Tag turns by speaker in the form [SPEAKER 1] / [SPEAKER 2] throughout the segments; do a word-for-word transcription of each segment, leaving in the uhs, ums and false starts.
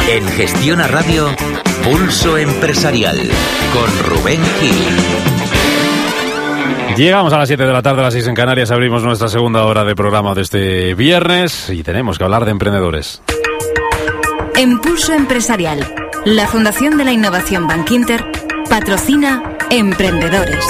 [SPEAKER 1] En Gestiona Radio, Pulso Empresarial, con Rubén Gil.
[SPEAKER 2] Llegamos a las siete de la tarde, a las seis en Canarias, abrimos nuestra segunda hora de programa de este viernes y tenemos que hablar de emprendedores.
[SPEAKER 3] En Pulso Empresarial, la Fundación de la Innovación Bankinter patrocina Emprendedores.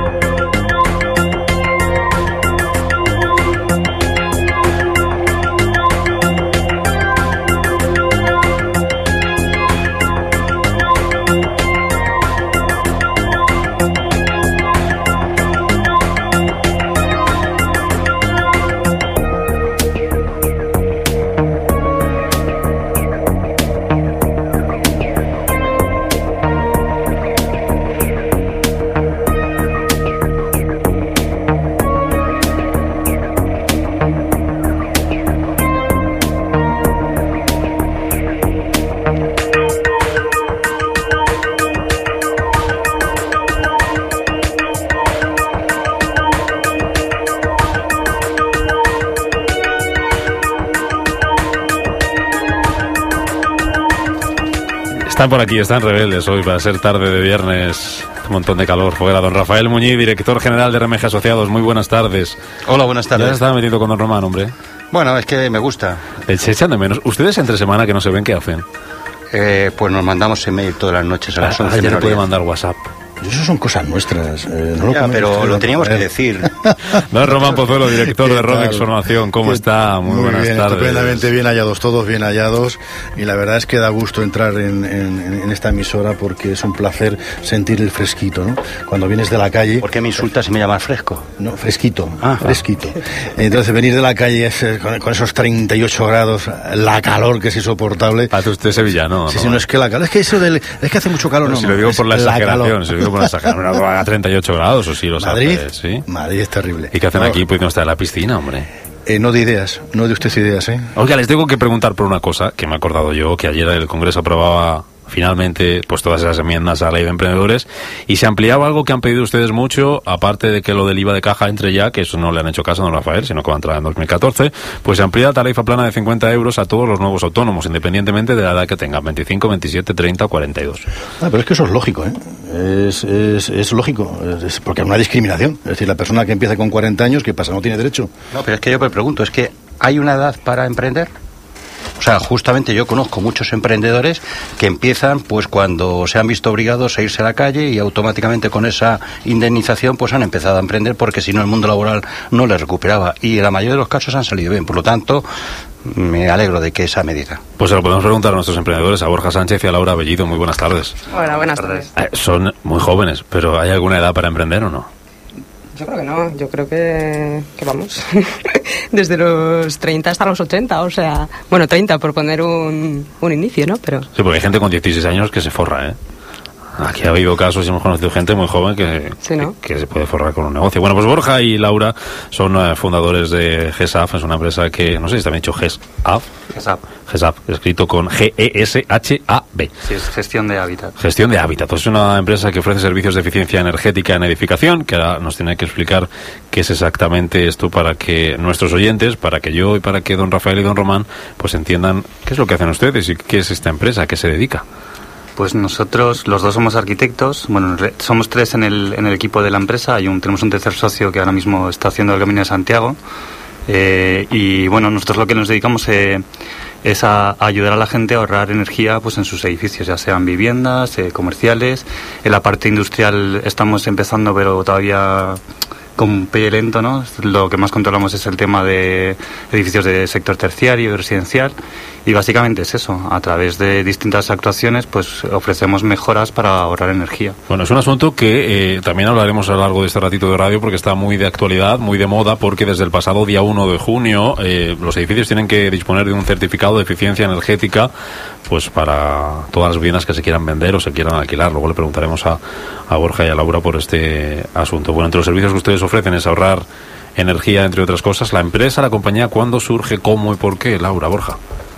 [SPEAKER 2] Están por aquí, están rebeldes hoy para ser tarde de viernes, un montón de calor fuera. Don Rafael Muñiz, director general de R M G Asociados, muy buenas tardes.
[SPEAKER 4] Hola, buenas tardes.
[SPEAKER 2] Ya se estaba metiendo con Don Román, hombre.
[SPEAKER 4] Bueno, es que me gusta.
[SPEAKER 2] Se echan de menos. Ustedes entre semana que no se ven, ¿qué hacen?
[SPEAKER 4] Eh, pues nos mandamos email todas las noches a las once.
[SPEAKER 2] Ah, ya no puede mandar WhatsApp.
[SPEAKER 5] Eso son cosas nuestras. Eh, no
[SPEAKER 4] ya,
[SPEAKER 5] lo
[SPEAKER 4] pero lo teníamos que decir.
[SPEAKER 2] Don Román Pozuelo, director de Rodex Formación, ¿cómo está? Muy, muy buenas
[SPEAKER 5] bien,
[SPEAKER 2] tardes.
[SPEAKER 5] Estupendamente bien hallados, todos bien hallados. Y la verdad es que da gusto entrar en, en, en esta emisora porque es un placer sentir el fresquito, ¿no? Cuando vienes de la calle.
[SPEAKER 4] ¿Por qué me insultas si me llamas fresco?
[SPEAKER 5] No, fresquito,
[SPEAKER 4] ah,
[SPEAKER 5] fresquito. Entonces venir de la calle es, con, con esos treinta y ocho grados, la calor que es insoportable.
[SPEAKER 2] Para usted sevillano, ¿no?
[SPEAKER 5] Sí, sí, no es que la calor, es que eso del, es que hace mucho calor,
[SPEAKER 2] no.
[SPEAKER 5] no
[SPEAKER 2] Si lo digo por la exageración, si lo digo por la exageración. A treinta y ocho grados, o sí, lo
[SPEAKER 5] Madrid,
[SPEAKER 2] sabes, ¿sí?
[SPEAKER 5] Madrid es terrible.
[SPEAKER 2] ¿Y qué hacen
[SPEAKER 5] no,
[SPEAKER 2] aquí? Pues no está en la piscina, hombre.
[SPEAKER 5] Eh, no de ideas, no de usted ideas, ¿eh?
[SPEAKER 2] Oiga, les tengo que preguntar por una cosa que me he acordado yo, que ayer el Congreso aprobaba finalmente pues todas esas enmiendas a la ley de emprendedores y se ampliaba algo que han pedido ustedes mucho, aparte de que lo del I V A de caja entre ya, que eso no le han hecho caso a don Rafael, sino que va a entrar en dos mil catorce, pues se amplía la tarifa plana de cincuenta euros a todos los nuevos autónomos, independientemente de la edad que tengan, veinticinco, veintisiete, treinta o cuarenta y dos.
[SPEAKER 5] Ah, pero es que eso es lógico, ¿eh? Es, es, es lógico, es porque es una discriminación. Es decir, la persona que empieza con cuarenta años, ¿qué pasa? ¿No tiene derecho?
[SPEAKER 4] No, pero es que yo me pregunto, ¿es que hay una edad para emprender? O sea, justamente yo conozco muchos emprendedores que empiezan pues cuando se han visto obligados a irse a la calle y automáticamente con esa indemnización pues han empezado a emprender porque si no el mundo laboral no les recuperaba y en la mayoría de los casos han salido bien. Por lo tanto, me alegro de que esa medida.
[SPEAKER 2] Pues se lo podemos preguntar a nuestros emprendedores, a Borja Sánchez y a Laura Bellido. Muy buenas tardes.
[SPEAKER 6] Hola, buenas tardes.
[SPEAKER 2] Eh, son muy jóvenes, pero ¿hay alguna edad para emprender o no?
[SPEAKER 6] Yo creo que no, yo creo que, que vamos, desde los treinta hasta los ochenta, o sea, bueno, treinta por poner un, un inicio, ¿no? Pero...
[SPEAKER 2] Sí, porque hay gente con dieciséis años que se forra, ¿eh? Aquí ha habido casos y hemos conocido gente muy joven que,
[SPEAKER 6] sí, ¿no?
[SPEAKER 2] que, que se puede forrar con un negocio. Bueno, pues Borja y Laura son uh, fundadores de GESAF, es una empresa que, no sé si también he dicho GESAF.
[SPEAKER 7] GESAF.
[SPEAKER 2] GESAF, escrito con G E S H A B.
[SPEAKER 7] Sí, es gestión de hábitat.
[SPEAKER 2] Gestión de hábitat. Es una empresa que ofrece servicios de eficiencia energética en edificación, que ahora nos tiene que explicar qué es exactamente esto para que nuestros oyentes, para que yo y para que don Rafael y don Román, pues entiendan qué es lo que hacen ustedes y qué es esta empresa, a qué se dedica.
[SPEAKER 7] Pues nosotros, los dos somos arquitectos, bueno, somos tres en el, en el equipo de la empresa, hay un, tenemos un tercer socio que ahora mismo está haciendo el Camino de Santiago, eh, y bueno, nosotros lo que nos dedicamos eh, es a, a ayudar a la gente a ahorrar energía pues en sus edificios, ya sean viviendas, eh, comerciales. En la parte industrial estamos empezando, pero todavía con un pie lento, ¿no? Lo que más controlamos es el tema de edificios de sector terciario y residencial, y básicamente es eso. A través de distintas actuaciones pues ofrecemos mejoras para ahorrar energía.
[SPEAKER 2] Bueno, es un asunto que eh, también hablaremos a lo largo de este ratito de radio, porque está muy de actualidad, muy de moda, porque desde el pasado día uno de junio eh, los edificios tienen que disponer de un certificado de eficiencia energética pues para todas las viviendas que se quieran vender o se quieran alquilar. Luego le preguntaremos a, a Borja y a Laura por este asunto. Bueno, entre los servicios que ustedes ofrecen es ahorrar energía, entre otras cosas. La empresa, la compañía, ¿cuándo surge, cómo y por qué? Laura, Borja.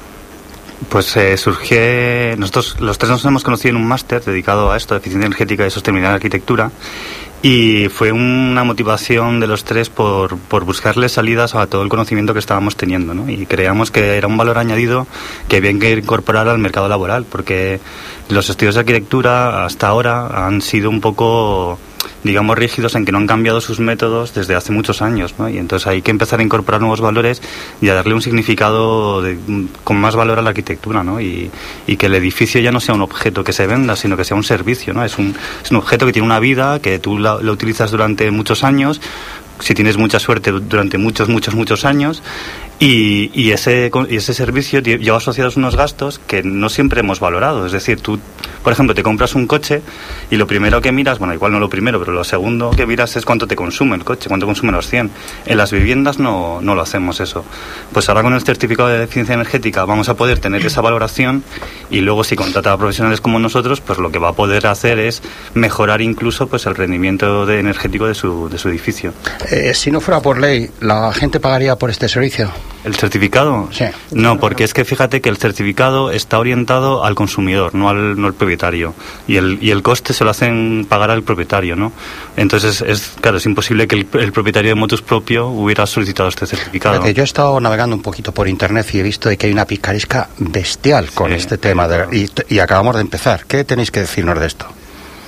[SPEAKER 7] Pues eh, surge... Nosotros los tres nos hemos conocido en un máster dedicado a esto, de eficiencia energética y sostenibilidad en arquitectura, Y fue una motivación de los tres por, por buscarle salidas a todo el conocimiento que estábamos teniendo, ¿no? Y creíamos que era un valor añadido que había que incorporar al mercado laboral, porque los estudios de arquitectura hasta ahora han sido un poco, digamos, rígidos en que no han cambiado sus métodos desde hace muchos años, ¿no? Y entonces hay que empezar a incorporar nuevos valores y a darle un significado de, con más valor a la arquitectura, ¿no? Y, y que el edificio ya no sea un objeto que se venda, sino que sea un servicio, ¿no? Es un, es un objeto que tiene una vida, que tú la, lo utilizas durante muchos años, si tienes mucha suerte durante muchos, muchos, muchos años. Y, y, ese, y ese servicio lleva asociados unos gastos que no siempre hemos valorado. Es decir, tú, por ejemplo, te compras un coche y lo primero que miras, bueno, igual no lo primero, pero lo segundo que miras es cuánto te consume el coche, cuánto consume los cien. En las viviendas no, no lo hacemos eso. Pues ahora con el certificado de eficiencia energética vamos a poder tener esa valoración y luego si contrata a profesionales como nosotros, pues lo que va a poder hacer es mejorar incluso pues el rendimiento de energético de su, de su edificio.
[SPEAKER 4] Eh, si no fuera por ley, ¿la gente pagaría por este servicio?
[SPEAKER 7] ¿El certificado?
[SPEAKER 4] Sí.
[SPEAKER 7] No, porque es que fíjate que el certificado está orientado al consumidor, no al, no al propietario. Y el, y el coste se lo hacen pagar al propietario, ¿no? Entonces, es claro, es imposible que el, el propietario de motus propio hubiera solicitado este certificado.
[SPEAKER 4] Fíjate, yo he estado navegando un poquito por internet y he visto de que hay una picaresca bestial con sí, este tema. De, y, y acabamos de empezar. ¿Qué tenéis que decirnos de esto?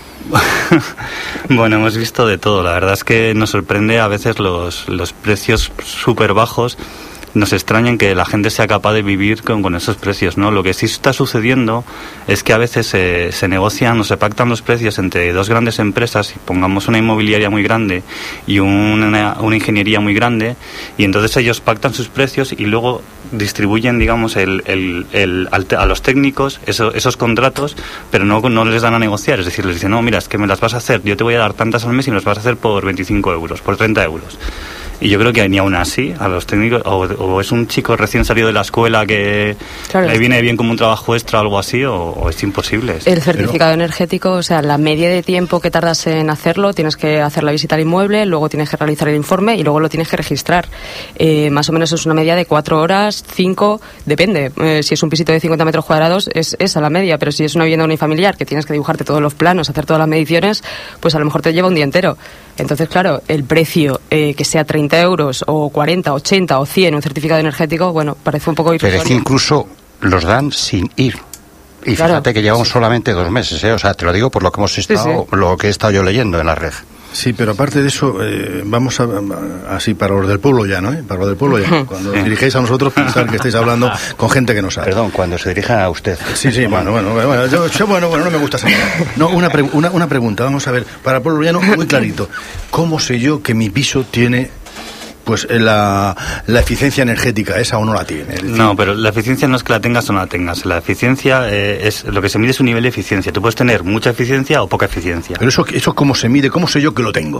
[SPEAKER 7] Bueno, hemos visto de todo. La verdad es que nos sorprende a veces los, los precios súper bajos. Nos extrañan que la gente sea capaz de vivir con, con esos precios, ¿no? Lo que sí está sucediendo es que a veces se, se negocian o se pactan los precios entre dos grandes empresas, pongamos una inmobiliaria muy grande y una, una ingeniería muy grande, y entonces ellos pactan sus precios y luego distribuyen, digamos, el, el, el, a los técnicos eso, esos contratos, pero no, no les dan a negociar. Es decir, les dicen, no, mira, es que me las vas a hacer, yo te voy a dar tantas al mes y me las vas a hacer por veinticinco euros, por treinta euros. Y yo creo que ni aún así a los técnicos, o, o es un chico recién salido de la escuela que claro, le viene bien como un trabajo extra o algo así, o, o es imposible.
[SPEAKER 6] El certificado Pero... energético, o sea, la media de tiempo que tardas en hacerlo, tienes que hacer la visita al inmueble, luego tienes que realizar el informe y luego lo tienes que registrar. Eh, más o menos es una media de cuatro horas, cinco, depende. Eh, si es un pisito de cincuenta metros cuadrados, es esa la media, pero si es una vivienda unifamiliar que tienes que dibujarte todos los planos, hacer todas las mediciones, pues a lo mejor te lleva un día entero. Entonces, claro, el precio eh, que sea treinta euros o cuarenta, ochenta o cien un certificado energético, bueno, parece un poco irrisorio.
[SPEAKER 4] Pero es que incluso los dan sin ir. Y claro, fíjate que llevamos sí. solamente dos meses, ¿eh? O sea, te lo digo por lo que hemos estado, sí, sí. lo que he estado yo leyendo en la red.
[SPEAKER 5] Sí, pero aparte de eso, eh, vamos a, a, así para los del pueblo ya, ¿no? ¿Eh? Para los del pueblo ya. Cuando os dirigéis a nosotros, pensar que estáis hablando con gente que no sabe.
[SPEAKER 4] Perdón, cuando se dirijan a usted.
[SPEAKER 5] Sí, sí, bueno, bueno, bueno, yo, yo, bueno, bueno, no me gusta señalar. No, una, pre, una, una pregunta, vamos a ver, para el pueblo llano, muy clarito. ¿Cómo sé yo que mi piso tiene pues la, la eficiencia energética, esa o no la tiene? Es decir,
[SPEAKER 7] no, pero la eficiencia no es que la tengas o no la tengas. La eficiencia eh, es lo que se mide es un nivel de eficiencia. Tú puedes tener mucha eficiencia o poca eficiencia.
[SPEAKER 5] Pero eso, eso cómo se mide, cómo sé yo que lo tengo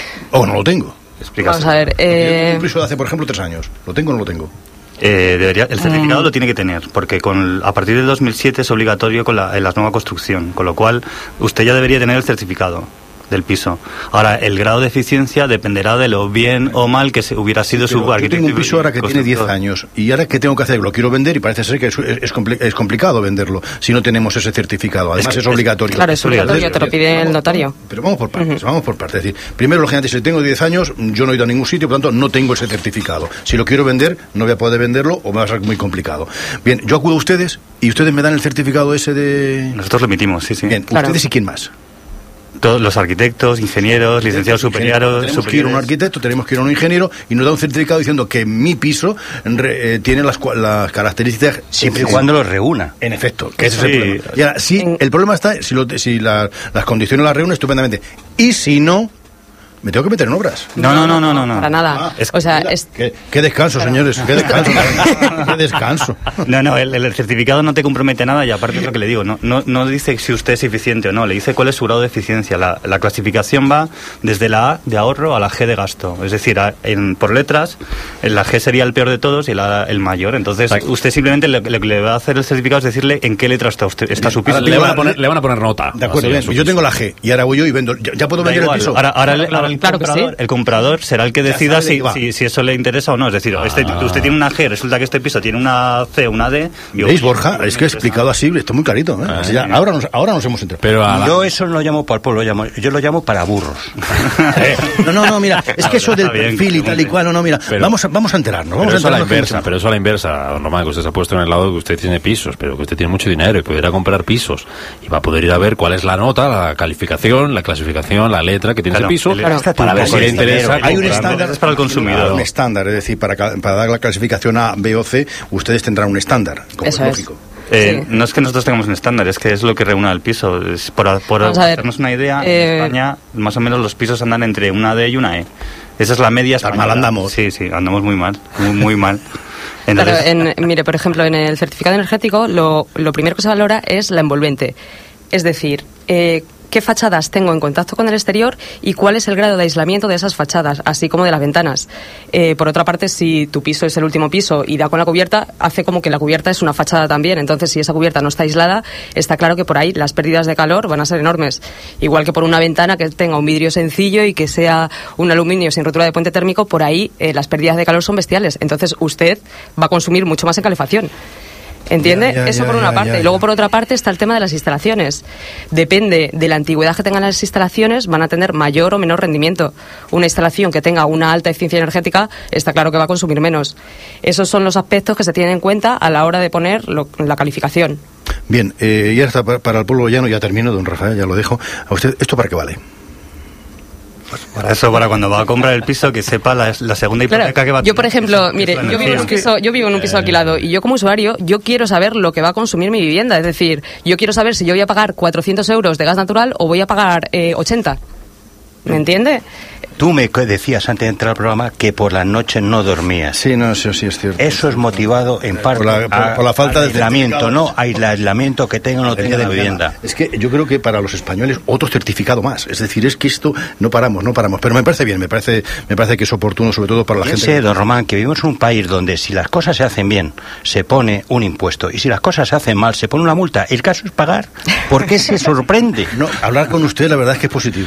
[SPEAKER 5] o no lo tengo.
[SPEAKER 7] Explícase.
[SPEAKER 6] Vamos a ver. Eh...
[SPEAKER 5] Un piso de hace, por ejemplo, tres años. ¿Lo tengo o no lo tengo?
[SPEAKER 7] Eh, debería, el certificado mm. lo tiene que tener, porque con, a partir del dos mil siete es obligatorio con la, en la nueva construcción, con lo cual usted ya debería tener el certificado del piso. Ahora, el grado de eficiencia dependerá de lo bien o mal que se hubiera sido
[SPEAKER 5] Pero
[SPEAKER 7] su arquitectura.
[SPEAKER 5] Yo tengo un piso ahora que tiene diez años y ahora ¿qué tengo que hacer? Lo quiero vender y parece ser que es, es, compli- es complicado venderlo si no tenemos ese certificado. Además es, es obligatorio.
[SPEAKER 6] Claro, es obligatorio, te lo pide el notario.
[SPEAKER 5] Pero vamos por partes, uh-huh. vamos por partes. Es decir, primero, lógicamente, si tengo diez años, yo no he ido a ningún sitio, por lo tanto, no tengo ese certificado. Si lo quiero vender, no voy a poder venderlo o me va a ser muy complicado. Bien, yo acudo a ustedes y ustedes me dan el certificado ese de...
[SPEAKER 7] Nosotros lo emitimos, sí, sí.
[SPEAKER 5] Bien,
[SPEAKER 6] claro.
[SPEAKER 5] ¿Ustedes y quién más?
[SPEAKER 7] Todos los arquitectos, ingenieros, licenciados superiores.
[SPEAKER 5] Tenemos superiores. que ir a un arquitecto, tenemos que ir a un ingeniero y nos da un certificado diciendo que mi piso re, eh, tiene las, las características
[SPEAKER 4] siempre y cuando lo reúna.
[SPEAKER 5] En efecto, que ese
[SPEAKER 7] sí.
[SPEAKER 5] es el problema. Y ahora, sí, el problema está si, lo, si la, las condiciones las reúne estupendamente. Y si no, me tengo que meter en obras.
[SPEAKER 7] No, no, no, no, no. no.
[SPEAKER 6] Para nada. Ah, es, o sea, mira, es...
[SPEAKER 5] Qué, qué descanso, claro. señores, qué descanso. Qué descanso.
[SPEAKER 7] No, no, el, el certificado no te compromete nada y aparte es lo que le digo, no, no, no dice si usted es eficiente o no, le dice cuál es su grado de eficiencia. La, la clasificación va desde la A de ahorro a la G de gasto. Es decir, a, en, por letras, la G sería el peor de todos y la, el mayor. Entonces, Exacto. usted simplemente lo que le va a hacer el certificado es decirle en qué letra está usted, está su piso.
[SPEAKER 2] Le van, a poner, le van a poner nota.
[SPEAKER 5] De acuerdo, bien. Yo tengo la G y ahora voy yo y vendo. ¿Ya, ya puedo vender igual. el piso?
[SPEAKER 7] Ahora, ahora, ahora, ahora el
[SPEAKER 6] claro que
[SPEAKER 7] comprador,
[SPEAKER 6] sí.
[SPEAKER 7] el comprador será el que decida si, si, si eso le interesa o no. Es decir, ah. este, usted tiene una G, resulta que este piso tiene una C, una D.
[SPEAKER 5] ¿Veis, Borja? Es que he explicado así, esto es muy clarito. ¿eh? Ah, ya, ahora, nos, ahora nos hemos enterado.
[SPEAKER 4] Pero la... Yo eso no lo llamo para el pueblo, lo llamo, yo lo llamo para burros.
[SPEAKER 5] eh, no, no, no, mira, es que eso del perfil y tal y cual, no, no, mira, pero, vamos, a, vamos a enterarnos. Vamos
[SPEAKER 2] pero,
[SPEAKER 5] a
[SPEAKER 2] eso
[SPEAKER 5] enterarnos
[SPEAKER 2] a la inversa, pero eso a la inversa, normal, que usted se ha puesto en el lado de que usted tiene pisos, pero que usted tiene mucho dinero y puede ir a comprar pisos y va a poder ir a ver cuál es la nota, la calificación, la clasificación, la letra que tiene
[SPEAKER 7] claro,
[SPEAKER 2] ese piso,
[SPEAKER 7] claro.
[SPEAKER 2] para ver si le interesa.
[SPEAKER 5] Hay un estándar
[SPEAKER 7] es para el consumidor.
[SPEAKER 5] Un estándar, es decir, para, para dar la clasificación A, B o C, ustedes tendrán un estándar, como
[SPEAKER 6] eso
[SPEAKER 5] es lógico.
[SPEAKER 7] Eh,
[SPEAKER 6] sí.
[SPEAKER 7] No es que nosotros tengamos un estándar, es que es lo que reúne al piso. Es por por hacernos una idea,
[SPEAKER 6] eh...
[SPEAKER 7] en España más o menos los pisos andan entre una D y una E. Esa es la media española.
[SPEAKER 5] Mal andamos.
[SPEAKER 7] Sí, sí, andamos muy mal, muy, muy mal.
[SPEAKER 6] Entonces... Claro, en, mire, por ejemplo, en el certificado energético lo, lo primero que se valora es la envolvente. Es decir, eh, qué fachadas tengo en contacto con el exterior y cuál es el grado de aislamiento de esas fachadas, así como de las ventanas. Eh, por otra parte, si tu piso es el último piso y da con la cubierta, hace como que la cubierta es una fachada también. Entonces, si esa cubierta no está aislada, está claro que por ahí las pérdidas de calor van a ser enormes. Igual que por una ventana que tenga un vidrio sencillo y que sea un aluminio sin rotura de puente térmico, por ahí eh, las pérdidas de calor son bestiales. Entonces, usted va a consumir mucho más en calefacción. ¿Entiende?
[SPEAKER 5] Ya, ya,
[SPEAKER 6] Eso
[SPEAKER 5] ya,
[SPEAKER 6] por una
[SPEAKER 5] ya,
[SPEAKER 6] parte.
[SPEAKER 5] ya, ya.
[SPEAKER 6] Y luego por otra parte está el tema de las instalaciones. Depende de la antigüedad que tengan las instalaciones, van a tener mayor o menor rendimiento. Una instalación que tenga una alta eficiencia energética está claro que va a consumir menos. Esos son los aspectos que se tienen en cuenta a la hora de poner lo, la calificación.
[SPEAKER 5] Bien, eh, y ahora está para el pueblo llano, ya termino, don Rafael, ya lo dejo. ¿A usted esto para qué vale?
[SPEAKER 7] Para eso, para cuando va a comprar el piso, que sepa la, la segunda hipoteca
[SPEAKER 6] claro,
[SPEAKER 7] que va a tener.
[SPEAKER 6] Yo, por ejemplo, mire, yo vivo, en un piso, yo vivo en un piso alquilado y yo como usuario, yo quiero saber lo que va a consumir mi vivienda. Es decir, yo quiero saber si yo voy a pagar cuatrocientos euros de gas natural o voy a pagar eh, ochenta. ¿Me entiende?
[SPEAKER 4] Tú me decías antes de entrar al programa que por las noches no dormías.
[SPEAKER 5] Sí, no, eso sí es cierto.
[SPEAKER 4] Eso es motivado en parte
[SPEAKER 5] por la, por,
[SPEAKER 4] a,
[SPEAKER 5] por la falta de
[SPEAKER 4] aislamiento, no hay aislamiento que tenga o no tenga de vivienda.
[SPEAKER 5] Es que yo creo que para los españoles otro certificado más. Es decir, es que esto no paramos, no paramos. Pero me parece bien, me parece, me parece que es oportuno, sobre todo para la
[SPEAKER 4] Piense,
[SPEAKER 5] gente.
[SPEAKER 4] don Román, que vivimos en un país donde si las cosas se hacen bien, se pone un impuesto y si las cosas se hacen mal, se pone una multa. El caso es pagar. ¿Por qué se sorprende?
[SPEAKER 5] No, hablar con usted, la verdad es que es positivo,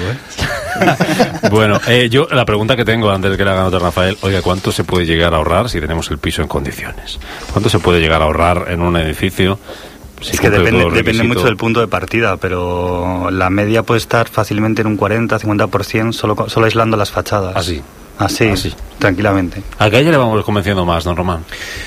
[SPEAKER 5] ¿eh?
[SPEAKER 2] Bueno, eh, yo la pregunta que tengo antes de que le haga nota Rafael, oiga, ¿cuánto se puede llegar a ahorrar si tenemos el piso en condiciones? ¿Cuánto se puede llegar a ahorrar en un edificio? Si
[SPEAKER 7] es que depende, depende
[SPEAKER 2] requisitos?
[SPEAKER 7] mucho del punto de partida, pero la media puede estar fácilmente en un cuarenta a cincuenta por ciento solo, solo aislando las fachadas.
[SPEAKER 2] Así.
[SPEAKER 7] Así,
[SPEAKER 2] Así.
[SPEAKER 7] tranquilamente.
[SPEAKER 2] ¿A qué le vamos convenciendo más, don Román?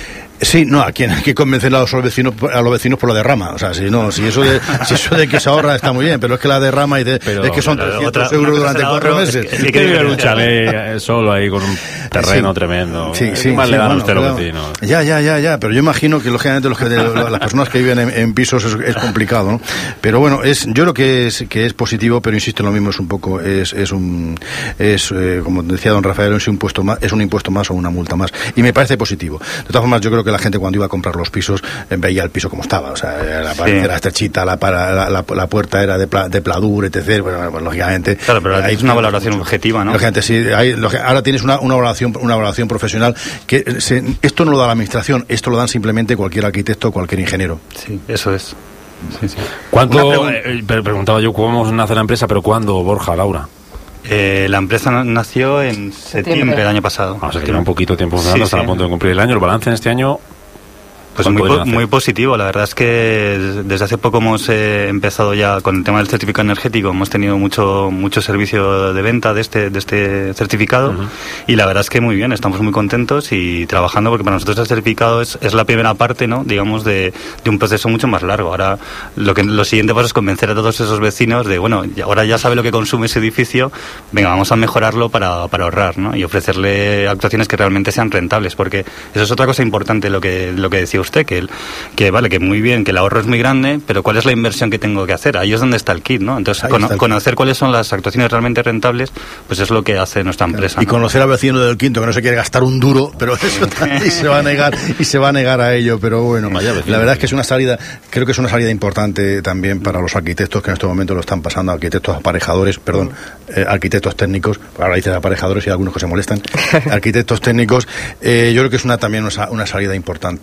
[SPEAKER 5] Sí, no, a quien hay que convencer a los vecinos, a los vecinos por la derrama. O sea, si no, si eso de, si eso de que se ahorra está muy bien, pero es que la derrama y de,
[SPEAKER 2] pero,
[SPEAKER 5] es que son trescientos
[SPEAKER 7] otra,
[SPEAKER 5] euros durante cuatro meses.
[SPEAKER 7] Es que,
[SPEAKER 2] es que, que vive en un chalet solo ahí con un terreno sí. tremendo.
[SPEAKER 5] Sí, sí,
[SPEAKER 2] más
[SPEAKER 5] sí,
[SPEAKER 2] le dan
[SPEAKER 5] bueno,
[SPEAKER 2] a usted
[SPEAKER 5] claro.
[SPEAKER 2] los vecinos.
[SPEAKER 5] Ya, ya, ya, ya, pero yo imagino que lógicamente los que, las personas que viven en, en pisos es, es complicado, ¿no? Pero bueno, es, yo creo que es, que es positivo, pero insisto en lo mismo, es un poco, es, es un, es, eh, como decía don Rafael, es un impuesto más, es un impuesto más o una multa más. Y me parece positivo. De todas formas, yo creo que la gente cuando iba a comprar los pisos eh, veía el piso como estaba, o sea, la pared sí. era estrechita, la, para, la, la, la puerta era de, pla, de pladur, etcétera. Bueno, pues, lógicamente.
[SPEAKER 7] Claro, pero hay una valoración mucho. objetiva, ¿no?
[SPEAKER 5] Lógicamente, sí. Hay, ahora tienes una, una valoración, una valoración profesional que se, esto no lo da la administración, esto lo dan simplemente cualquier arquitecto, cualquier ingeniero.
[SPEAKER 7] Sí, eso es. Sí, sí.
[SPEAKER 2] ¿Cuánto? Eh, preguntaba yo cómo nace la empresa, pero ¿cuándo, Borja, Laura?
[SPEAKER 7] Eh, la empresa nació en septiembre del año pasado.
[SPEAKER 2] O sea, que lleva un poquito de tiempo funcionando, sí, está sí. a punto de cumplir el año. ¿El balance en este año?
[SPEAKER 7] Pues muy, po muy positivo. La verdad es que desde hace poco hemos eh, empezado ya con el tema del certificado energético. Hemos tenido mucho mucho servicio de venta de este de este certificado uh-huh. y la verdad es que muy bien. Estamos muy contentos y trabajando porque para nosotros el certificado es, es la primera parte, ¿no? Digamos de, de un proceso mucho más largo. Ahora lo que lo siguiente pues, es convencer a todos esos vecinos de bueno, ahora ya sabe lo que consume ese edificio. Venga, vamos a mejorarlo para, para ahorrar, ¿no? Y ofrecerle actuaciones que realmente sean rentables, porque eso es otra cosa importante lo que lo que decía usted, que, el, que vale, que muy bien, que el ahorro es muy grande, pero ¿cuál es la inversión que tengo que hacer? Ahí es donde está el kit, ¿no? Entonces, cono conocer cuáles son las actuaciones realmente rentables, pues es lo que hace nuestra empresa.
[SPEAKER 5] Y
[SPEAKER 7] ¿no?
[SPEAKER 5] conocer al vecino del quinto, que no se quiere gastar un duro, pero eso y se va a negar, y se va a negar a ello, pero bueno, Vaya, la verdad es que es una salida, creo que es una salida importante también para los arquitectos que en este momento lo están pasando, arquitectos aparejadores, perdón, eh, arquitectos técnicos, ahora dices aparejadores y algunos que se molestan, arquitectos técnicos, eh, yo creo que es una también una, una salida importante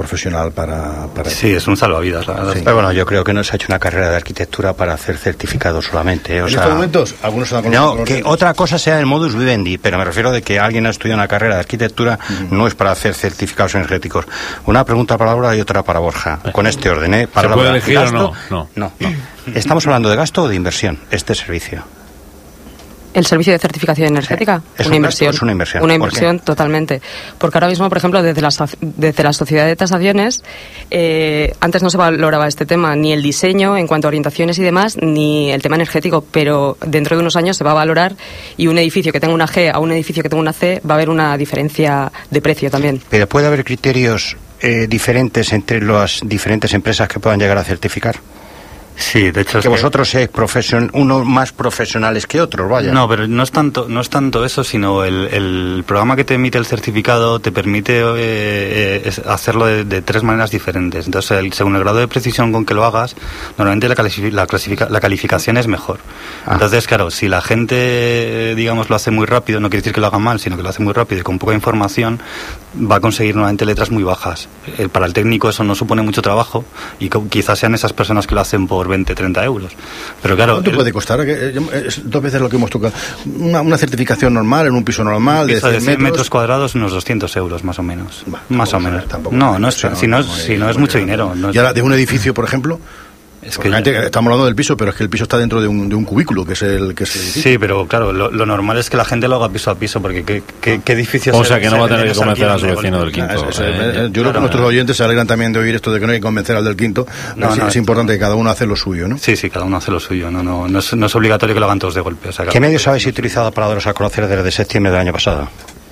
[SPEAKER 5] profesional para... para
[SPEAKER 7] sí, es un salvavidas, la verdad.
[SPEAKER 4] Sí. Pero bueno, yo creo que no se ha hecho una carrera de arquitectura para hacer certificados solamente. ¿eh? O
[SPEAKER 5] en
[SPEAKER 4] sea,
[SPEAKER 5] estos momentos, algunos se dan con
[SPEAKER 4] no,
[SPEAKER 5] los...
[SPEAKER 4] que otra cosa sea el modus vivendi, pero me refiero de que alguien ha estudiado una carrera de arquitectura, uh-huh. no es para hacer certificados energéticos. Una pregunta para Laura y otra para Borja. Con este orden, ¿eh? Para
[SPEAKER 2] ¿Se puede elegir
[SPEAKER 4] gasto,
[SPEAKER 2] o no?
[SPEAKER 4] No. no, no. ¿Estamos hablando de gasto o de inversión, este servicio?
[SPEAKER 6] ¿El servicio de certificación energética?
[SPEAKER 4] ¿Es
[SPEAKER 6] una
[SPEAKER 4] un
[SPEAKER 6] inversión.
[SPEAKER 4] gasto o es una inversión?
[SPEAKER 6] Una inversión totalmente. Porque ahora mismo, por ejemplo, desde la, desde la sociedad de tasaciones, eh, antes no se valoraba este tema, ni el diseño en cuanto a orientaciones y demás, ni el tema energético, pero dentro de unos años se va a valorar y un edificio que tenga una G a un edificio que tenga una C va a haber una diferencia de precio también.
[SPEAKER 4] Pero puede haber criterios eh, diferentes entre las diferentes empresas que puedan llegar a certificar.
[SPEAKER 7] Sí, de hecho
[SPEAKER 4] que, que vosotros seáis profesion, unos más profesionales que otros, vaya.
[SPEAKER 7] No, pero no es tanto, no es tanto eso, sino el, el programa que te emite el certificado te permite eh, eh, hacerlo de, de tres maneras diferentes. Entonces, el, según el grado de precisión con que lo hagas, normalmente la, clasific, la, clasifica, la calificación es mejor. Ah. Entonces, claro, si la gente, digamos, lo hace muy rápido, no quiere decir que lo haga mal, sino que lo hace muy rápido y con poca información, va a conseguir normalmente letras muy bajas. Eh, para el técnico eso no supone mucho trabajo y co- quizás sean esas personas que lo hacen por veinte, treinta euros. Pero claro...
[SPEAKER 5] ¿Cuánto el... puede costar? Es dos veces lo que hemos tocado. Una, una certificación normal, en un piso normal,
[SPEAKER 7] un piso
[SPEAKER 5] de cien metros...
[SPEAKER 7] metros cuadrados, unos doscientos euros más o menos.
[SPEAKER 5] Bah,
[SPEAKER 7] más o menos.
[SPEAKER 5] Tampoco,
[SPEAKER 7] no, no es,
[SPEAKER 5] no,
[SPEAKER 7] si no,
[SPEAKER 5] no,
[SPEAKER 7] es, si no es mucho dinero. No es...
[SPEAKER 5] Y ahora, de un edificio, por ejemplo...
[SPEAKER 7] Es que
[SPEAKER 5] ya... estamos hablando del piso, pero es que el piso está dentro de un, de un cubículo, que es el que es el edificio.
[SPEAKER 7] Sí, pero claro, lo, lo normal es que la gente lo haga piso a piso, porque ¿qué, qué, qué edificios...
[SPEAKER 2] O sea, que no va a tener que convencer a su vecino del quinto.
[SPEAKER 5] Ah, es, es, eh, eh, yo creo claro, que nuestros oyentes se alegran también de oír esto de que no hay que convencer al del quinto. No, es, no, es importante que cada uno hace lo suyo, ¿no?
[SPEAKER 7] Sí, sí, cada uno hace lo suyo. No, no, no, es, no es obligatorio que lo hagan todos de golpe. O sea,
[SPEAKER 4] ¿qué medios habéis utilizado para daros a conocer desde septiembre del año pasado?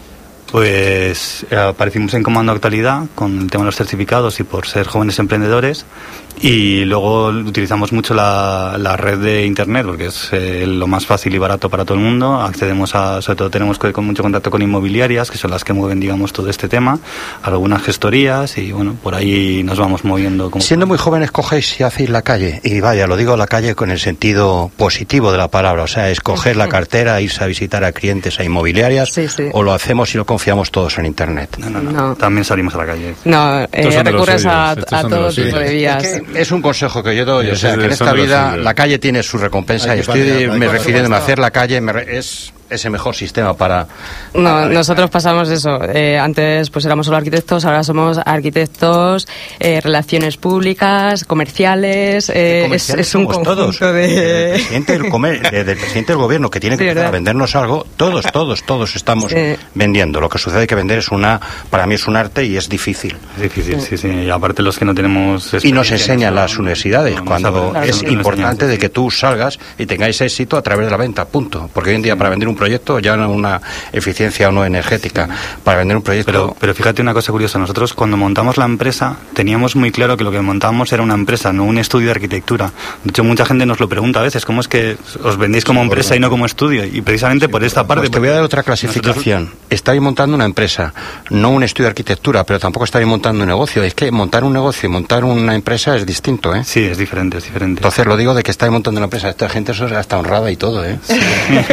[SPEAKER 7] Pues eh, aparecimos en Comando Actualidad con el tema de los certificados y por ser jóvenes emprendedores, y luego utilizamos mucho la, la red de internet porque es eh, lo más fácil y barato para todo el mundo. Accedemos a, sobre todo tenemos con mucho contacto con inmobiliarias, que son las que mueven, digamos, todo este tema, algunas gestorías, y bueno, por ahí nos vamos moviendo. Como
[SPEAKER 4] siendo muy jóvenes cogéis y hacéis la calle, y vaya, lo digo la calle con el sentido positivo de la palabra, o sea, escoger la cartera, irse a visitar a clientes, a inmobiliarias,
[SPEAKER 6] sí, sí.
[SPEAKER 4] o lo hacemos y lo confiamos todos en internet.
[SPEAKER 7] No, no, no,
[SPEAKER 6] no.
[SPEAKER 7] También salimos a la calle.
[SPEAKER 6] No, eh, recurres a, a todo tipo de vías.
[SPEAKER 4] Es, que es un consejo que yo doy, o sea, que en esta vida la calle tiene su recompensa, y estoy me refiriéndome a hacer la calle, me re, es ese mejor sistema para...
[SPEAKER 6] No,
[SPEAKER 4] para
[SPEAKER 6] nosotros pasamos eso. Eh, antes pues éramos solo arquitectos, ahora somos arquitectos, eh, relaciones públicas, comerciales. Eh,
[SPEAKER 4] comerciales
[SPEAKER 6] es, es un conjunto
[SPEAKER 4] todos.
[SPEAKER 6] de...
[SPEAKER 4] Desde el, presidente del comer, desde el presidente del gobierno que tiene que sí, empezar a vendernos algo, todos, todos, todos estamos sí. vendiendo. Lo que sucede es que vender es una, para mí es un arte y es difícil.
[SPEAKER 7] Es difícil, sí, sí. Y aparte los que no tenemos...
[SPEAKER 4] Y nos enseñan las universidades no, cuando no sabe, es
[SPEAKER 7] claro,
[SPEAKER 4] importante de que tú salgas y tengáis éxito a través de la venta, punto. Porque hoy en día para vender un proyecto, ya no una eficiencia o no energética, para vender un proyecto...
[SPEAKER 7] Pero, pero fíjate una cosa curiosa, nosotros cuando montamos la empresa teníamos muy claro que lo que montábamos era una empresa, no un estudio de arquitectura. De hecho, mucha gente nos lo pregunta a veces, ¿cómo es que os vendéis como empresa y no como estudio? Y precisamente sí, por esta parte...
[SPEAKER 4] Pues te voy a dar otra clasificación. Nosotros... Estáis montando una empresa, no un estudio de arquitectura, pero tampoco estáis montando un negocio. Es que montar un negocio y montar una empresa es distinto, ¿eh?
[SPEAKER 7] Sí, es diferente, es diferente.
[SPEAKER 4] Entonces lo digo de que estáis montando una empresa. Esta gente eso es hasta honrada y todo, ¿eh? Sí.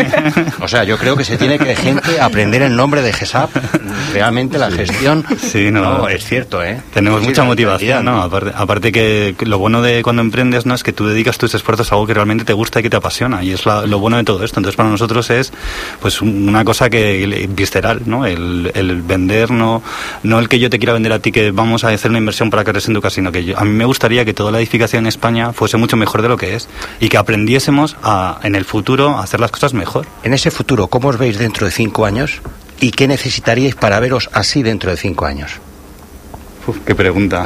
[SPEAKER 4] O sea, yo creo que se tiene que gente aprender el nombre de GESAP, realmente la gestión.
[SPEAKER 7] Sí, no,
[SPEAKER 4] no es cierto, ¿eh?
[SPEAKER 7] Tenemos
[SPEAKER 4] sí,
[SPEAKER 7] mucha motivación, ¿no? Aparte, aparte que lo bueno de cuando emprendes, ¿no? Es que tú dedicas tus esfuerzos a algo que realmente te gusta y que te apasiona, y es la, lo bueno de todo esto. Entonces para nosotros es pues una cosa que visceral, ¿no? El, el vender, no, no el que yo te quiera vender a ti que vamos a hacer una inversión para que eres en tu casa, sino que yo, a mí me gustaría que toda la edificación en España fuese mucho mejor de lo que es y que aprendiésemos a, en el futuro a hacer las cosas mejor.
[SPEAKER 4] En ese futuro, ¿cómo os veis dentro de cinco años? ¿Y qué necesitaríais para veros así dentro de cinco años?
[SPEAKER 7] Uf, qué pregunta.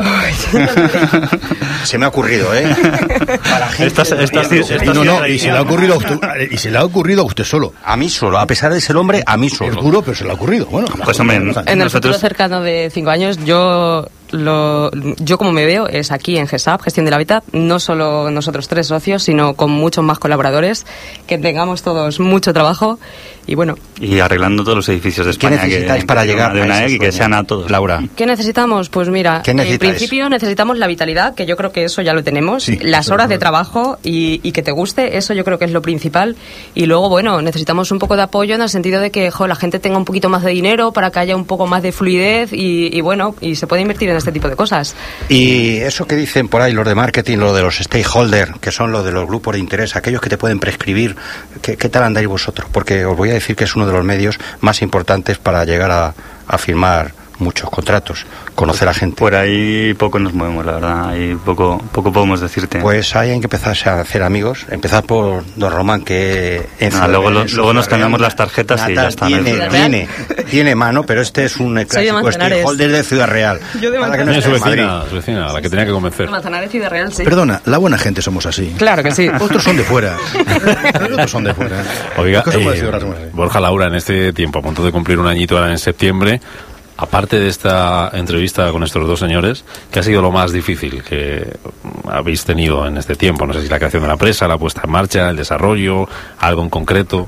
[SPEAKER 4] Se me ha ocurrido, ¿eh? Para gente
[SPEAKER 7] estas, estas,
[SPEAKER 4] de...
[SPEAKER 7] estas,
[SPEAKER 5] no, no, no, y se le ha ocurrido a usted, y se le ha ocurrido a usted solo.
[SPEAKER 4] A mí solo, a pesar de ser hombre, a mí solo.
[SPEAKER 5] Es duro, pero se le ha ocurrido. Bueno,
[SPEAKER 7] pues hombre,
[SPEAKER 6] en
[SPEAKER 7] nosotros...
[SPEAKER 6] el futuro cercano de cinco años, yo lo, yo como me veo es aquí en GESAP, Gestión del Hábitat, no solo nosotros tres socios, sino con muchos más colaboradores, que tengamos todos mucho trabajo y bueno.
[SPEAKER 7] Y arreglando todos los edificios de España.
[SPEAKER 4] ¿Qué necesitáis
[SPEAKER 7] que,
[SPEAKER 4] para llegar
[SPEAKER 7] de
[SPEAKER 4] a
[SPEAKER 7] una
[SPEAKER 4] ese
[SPEAKER 7] E C, que
[SPEAKER 4] sueño?
[SPEAKER 7] sean a todos?
[SPEAKER 4] Laura.
[SPEAKER 6] ¿Qué necesitamos? Pues mira,
[SPEAKER 4] ¿Qué
[SPEAKER 6] en
[SPEAKER 4] necesitáis?
[SPEAKER 6] principio necesitamos la vitalidad, que yo creo que eso ya lo tenemos,
[SPEAKER 5] Sí,
[SPEAKER 6] las
[SPEAKER 5] eso
[SPEAKER 6] horas
[SPEAKER 5] es
[SPEAKER 6] de
[SPEAKER 5] verdad.
[SPEAKER 6] trabajo y, y que te guste, eso yo creo que es lo principal. Y luego, bueno, necesitamos un poco de apoyo en el sentido de que jo, la gente tenga un poquito más de dinero para que haya un poco más de fluidez y, y bueno, y se puede invertir en este tipo de cosas.
[SPEAKER 4] Y eso que dicen por ahí los de marketing, lo de los stakeholders, que son los de los grupos de interés, aquellos que te pueden prescribir, ¿qué, qué tal andáis vosotros? Porque os voy a decir que es uno de los medios más importantes para llegar a, a firmar muchos contratos, conocer a gente.
[SPEAKER 7] Por ahí poco nos movemos, la verdad. Ahí poco, poco podemos decirte.
[SPEAKER 4] Pues ahí hay que empezar a hacer amigos. Empezar por don Román, que en
[SPEAKER 7] Ah, luego, lo-
[SPEAKER 4] en su
[SPEAKER 7] luego nos
[SPEAKER 4] Ciudad
[SPEAKER 7] cambiamos
[SPEAKER 4] Real,
[SPEAKER 7] las tarjetas y
[SPEAKER 4] Natal
[SPEAKER 7] ya está, no hay
[SPEAKER 4] Tiene,
[SPEAKER 7] problema.
[SPEAKER 4] tiene, tiene mano, pero este es un clásico
[SPEAKER 6] Manzanares.
[SPEAKER 4] stakeholder de Ciudad Real.
[SPEAKER 6] Yo de
[SPEAKER 4] Para que no
[SPEAKER 2] Tiene
[SPEAKER 6] Manzanares.
[SPEAKER 2] su
[SPEAKER 4] esté en
[SPEAKER 2] vecina,
[SPEAKER 4] Madrid.
[SPEAKER 2] su vecina, a la que tenía que convencer.
[SPEAKER 6] Manzanares, Ciudad Real, sí.
[SPEAKER 5] Perdona, la buena gente somos así.
[SPEAKER 6] Claro que sí.
[SPEAKER 5] Otros son de fuera. Otros son de fuera.
[SPEAKER 2] Oiga,
[SPEAKER 5] ¿Qué se puede
[SPEAKER 2] eh,
[SPEAKER 5] decir ahora, somos así?
[SPEAKER 2] Borja, Laura, en este tiempo, a punto de cumplir un añito ahora en septiembre, aparte de esta entrevista con estos dos señores, ¿qué ha sido lo más difícil que habéis tenido en este tiempo? No sé si la creación de la empresa, la puesta en marcha, el desarrollo, algo en concreto.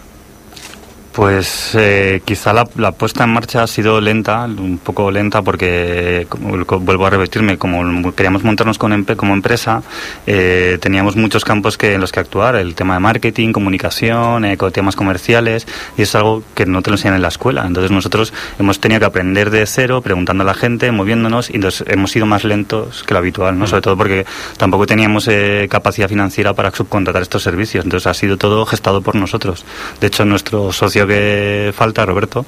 [SPEAKER 7] Pues eh, quizá la, la puesta en marcha ha sido lenta, un poco lenta porque, como, co- vuelvo a repetirme, como queríamos montarnos con empe- como empresa, eh, teníamos muchos campos que en los que actuar, el tema de marketing, comunicación, eh, co- temas comerciales, y es algo que no te lo enseñan en la escuela. Entonces nosotros hemos tenido que aprender de cero, preguntando a la gente, moviéndonos, y entonces hemos sido más lentos que lo habitual, ¿no? Sobre todo porque tampoco teníamos eh, capacidad financiera para subcontratar estos servicios, entonces ha sido todo gestado por nosotros. De hecho, nuestro socio que falta, Roberto,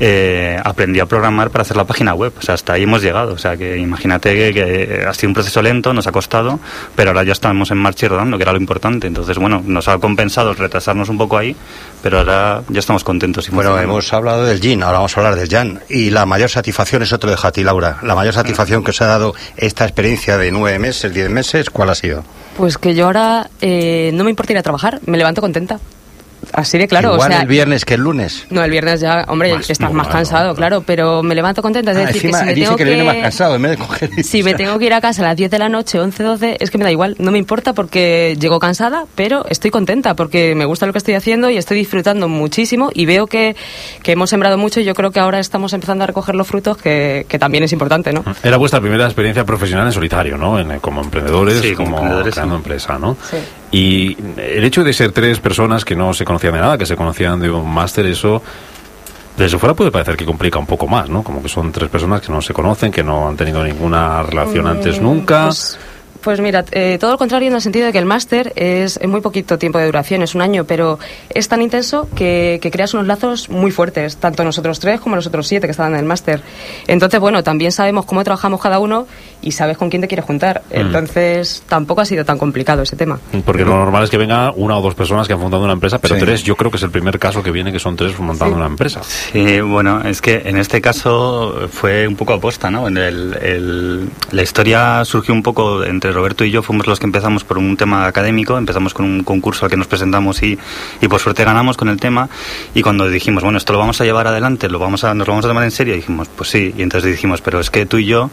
[SPEAKER 7] eh, aprendió a programar para hacer la página web. O sea, hasta ahí hemos llegado. O sea, que imagínate que, que ha sido un proceso lento, nos ha costado, pero ahora ya estamos en marcha y rodando, que era lo importante. Entonces, bueno, nos ha compensado el retrasarnos un poco ahí, pero ahora ya estamos contentos. Y
[SPEAKER 4] Bueno,
[SPEAKER 7] funcionando.
[SPEAKER 4] hemos hablado del Yin, ahora vamos a hablar del Yang. Y la mayor satisfacción, eso te lo dejo a ti, Laura. La mayor satisfacción que os ha dado esta experiencia de nueve meses, diez meses, ¿cuál ha sido?
[SPEAKER 6] Pues que yo ahora eh, no me importa ir a trabajar, me levanto contenta. Así de claro,
[SPEAKER 4] Igual
[SPEAKER 6] o sea,
[SPEAKER 4] el viernes que el lunes.
[SPEAKER 6] no, el viernes ya, hombre,
[SPEAKER 2] Más,
[SPEAKER 6] estás
[SPEAKER 2] muy
[SPEAKER 6] más
[SPEAKER 2] mal,
[SPEAKER 6] cansado,
[SPEAKER 2] ¿no?
[SPEAKER 6] claro, pero me levanto contenta. Es
[SPEAKER 4] Ah,
[SPEAKER 6] decir,
[SPEAKER 4] encima
[SPEAKER 6] que si me
[SPEAKER 4] dice
[SPEAKER 6] tengo
[SPEAKER 4] que,
[SPEAKER 6] que,
[SPEAKER 4] viene más cansado en vez de coger.
[SPEAKER 6] si me tengo que ir a casa a las diez de la noche, once, doce, es que me da igual, no me importa porque llego cansada, pero estoy contenta porque me gusta lo que estoy haciendo y estoy disfrutando muchísimo y veo que, que hemos sembrado mucho y yo creo que ahora estamos empezando a recoger los frutos, que, que también es importante, ¿no?
[SPEAKER 2] Era vuestra primera experiencia profesional en solitario, ¿no? En, como emprendedores,
[SPEAKER 7] Sí, como
[SPEAKER 2] como
[SPEAKER 7] emprendedores,
[SPEAKER 2] creando
[SPEAKER 7] sí.
[SPEAKER 2] empresa, ¿no?
[SPEAKER 6] Sí.
[SPEAKER 2] Y el hecho de ser tres personas que no se conocían de nada, que se conocían de un máster, eso desde fuera puede parecer que complica un poco más, ¿no? Como que son tres personas que no se conocen, que no han tenido ninguna relación antes nunca.
[SPEAKER 6] Pues, pues mira, eh, todo lo contrario en el sentido de que el máster es, es muy poquito tiempo de duración, es un año, pero es tan intenso que, que creas unos lazos muy fuertes, tanto nosotros tres como los otros siete que estaban en el máster. Entonces, bueno, también sabemos cómo trabajamos cada uno y sabes con quién te quieres juntar. Entonces, tampoco ha sido tan complicado ese tema.
[SPEAKER 2] Porque lo normal es que venga una o dos personas que han fundado una empresa, pero
[SPEAKER 5] Sí.
[SPEAKER 2] tres, yo creo que es el primer caso que viene que son tres montando una empresa.
[SPEAKER 7] Sí, bueno, es que en este caso fue un poco aposta, ¿no? En el, el- la historia surgió un poco entre Roberto y yo, fuimos los que empezamos por un tema académico, empezamos con un concurso al que nos presentamos y, y por suerte ganamos con el tema, y cuando dijimos, bueno, esto lo vamos a llevar adelante, lo vamos a, nos lo vamos a tomar en serio, dijimos, pues sí, y entonces dijimos, pero es que tú y yo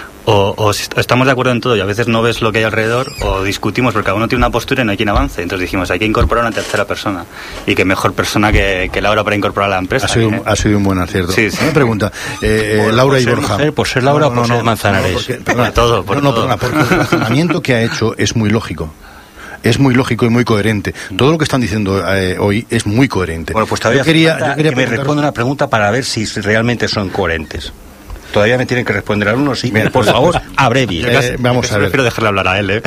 [SPEAKER 7] o, o si estamos de acuerdo en todo y a veces no ves lo que hay alrededor, o discutimos porque cada uno tiene una postura y no hay quien avance. Entonces dijimos, hay que incorporar una tercera persona, y qué mejor persona que, que Laura para incorporar a la empresa.
[SPEAKER 5] Ha sido, un,
[SPEAKER 7] ¿eh?
[SPEAKER 5] ha sido un buen acierto.
[SPEAKER 7] Sí, sí.
[SPEAKER 5] Una pregunta, eh, eh,
[SPEAKER 4] Por-
[SPEAKER 5] Laura
[SPEAKER 4] por
[SPEAKER 5] y
[SPEAKER 4] ser
[SPEAKER 5] Borja.
[SPEAKER 4] mujer, por ser Laura o por ser Manzanares.
[SPEAKER 5] porque, perdona,
[SPEAKER 7] Por todo, por
[SPEAKER 5] no, no,
[SPEAKER 7] todo.
[SPEAKER 5] perdona, porque el razonamiento que ha hecho es muy lógico. Es muy lógico y muy coherente. Todo lo que están diciendo eh, hoy es muy coherente.
[SPEAKER 4] Bueno, pues todavía
[SPEAKER 5] yo quería,
[SPEAKER 4] falta
[SPEAKER 5] yo quería
[SPEAKER 4] que me
[SPEAKER 5] preguntaros-
[SPEAKER 4] responda una pregunta para ver si realmente son coherentes. Todavía me tienen que responder algunos, sí.
[SPEAKER 5] Bien.
[SPEAKER 4] Por favor, abrevie.
[SPEAKER 5] Eh, vamos a ver.
[SPEAKER 7] Prefiero dejarle hablar a él, ¿eh?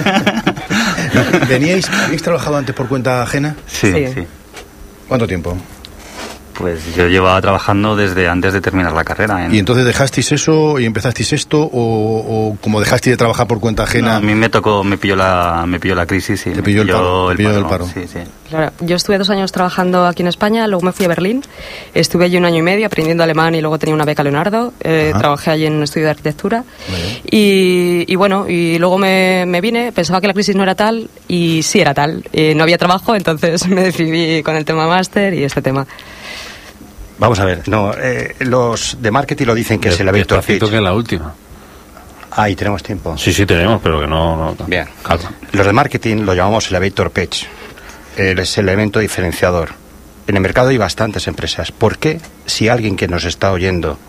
[SPEAKER 5] ¿Veníais, ¿Habéis trabajado antes por cuenta ajena?
[SPEAKER 7] Sí,
[SPEAKER 6] Sí.
[SPEAKER 7] sí.
[SPEAKER 5] ¿Cuánto tiempo?
[SPEAKER 7] Pues yo llevaba trabajando desde antes de terminar la carrera. En...
[SPEAKER 5] ¿Y entonces dejasteis eso y empezasteis esto? ¿O, o como dejasteis de trabajar por cuenta
[SPEAKER 7] No,
[SPEAKER 5] ajena?
[SPEAKER 7] a mí me tocó, me pilló la, me pilló la crisis y
[SPEAKER 5] Te
[SPEAKER 7] me
[SPEAKER 5] pilló el paro, te pilló el paro.
[SPEAKER 7] Sí, sí.
[SPEAKER 6] Claro, yo estuve dos años trabajando aquí en España, luego me fui a Berlín, estuve allí un año y medio aprendiendo alemán y luego tenía una beca Leonardo, eh,
[SPEAKER 5] Ajá.
[SPEAKER 6] trabajé allí en un estudio de arquitectura y, y bueno, y luego me, me vine, pensaba que la crisis no era tal y sí era tal, eh, no había trabajo, entonces me decidí con el tema máster y este tema.
[SPEAKER 4] Vamos a ver, no, eh, los de marketing lo dicen que es el elevator pitch.
[SPEAKER 2] Despacito que es la última.
[SPEAKER 4] Ahí tenemos tiempo.
[SPEAKER 2] Sí, sí, tenemos, pero que no... no
[SPEAKER 4] Bien.
[SPEAKER 2] Calma.
[SPEAKER 4] Los de marketing lo llamamos elevator pitch. Eh, Es el elemento diferenciador. en el mercado hay bastantes empresas. ¿Por qué, si alguien que nos está oyendo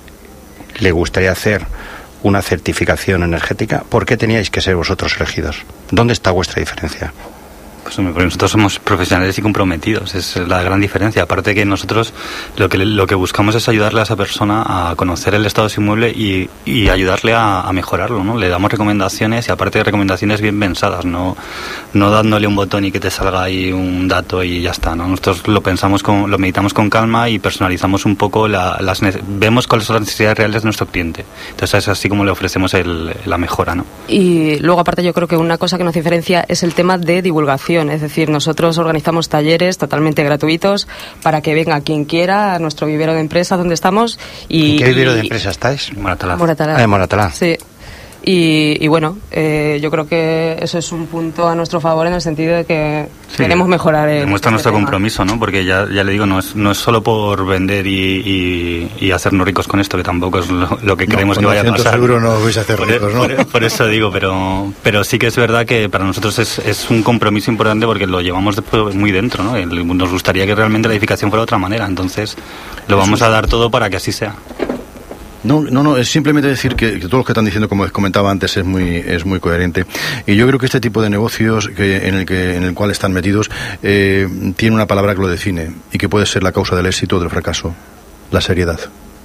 [SPEAKER 4] le gustaría hacer una certificación energética, por qué teníais que ser vosotros elegidos? ¿Dónde está vuestra diferencia?
[SPEAKER 7] Pues porque nosotros somos profesionales y comprometidos, es la gran diferencia. Aparte que nosotros lo que lo que buscamos es ayudarle a esa persona a conocer el estado de su inmueble y, y ayudarle a, a mejorarlo, ¿no? Le damos recomendaciones y aparte de recomendaciones bien pensadas, no no dándole un botón y que te salga ahí un dato y ya está, ¿no? Nosotros lo pensamos, con, lo meditamos con calma y personalizamos un poco la, las vemos cuáles son las necesidades reales de nuestro cliente. Entonces es así como le ofrecemos el, la mejora, ¿no?
[SPEAKER 6] Y luego aparte yo creo que una cosa que nos diferencia es el tema de divulgación. Es decir, nosotros organizamos talleres totalmente gratuitos para que venga quien quiera a nuestro vivero de empresa donde estamos. Y,
[SPEAKER 4] ¿En qué vivero
[SPEAKER 6] y,
[SPEAKER 4] de empresa estáis?
[SPEAKER 7] Moratalá.
[SPEAKER 6] Moratalá.
[SPEAKER 4] Ah, en Moratalá.
[SPEAKER 6] Sí. Y, y bueno, eh, yo creo que eso es un punto a nuestro favor en el sentido de que sí, queremos mejorar el
[SPEAKER 7] demuestra
[SPEAKER 6] este
[SPEAKER 7] nuestro
[SPEAKER 6] tema.
[SPEAKER 7] compromiso, ¿no? Porque ya, ya le digo, no es, no es solo por vender y, y, y hacernos ricos con esto, que tampoco es lo, lo que
[SPEAKER 5] no,
[SPEAKER 7] creemos que vaya a pasar.
[SPEAKER 5] Seguro no os vais a hacer
[SPEAKER 7] por,
[SPEAKER 5] ricos, ¿no?
[SPEAKER 7] Por, por eso digo, pero, pero sí que es verdad que para nosotros es, es un compromiso importante porque lo llevamos después muy dentro, ¿no? El, nos gustaría que realmente la edificación fuera de otra manera, entonces lo vamos a dar todo para que así sea.
[SPEAKER 5] No, no, no, es simplemente decir que, que todos los que están diciendo, como comentaba antes, es muy es muy coherente. Y yo creo que este tipo de negocios que, en el que en el cual están metidos eh, tiene una palabra que lo define y que puede ser la causa del éxito o del fracaso: la seriedad.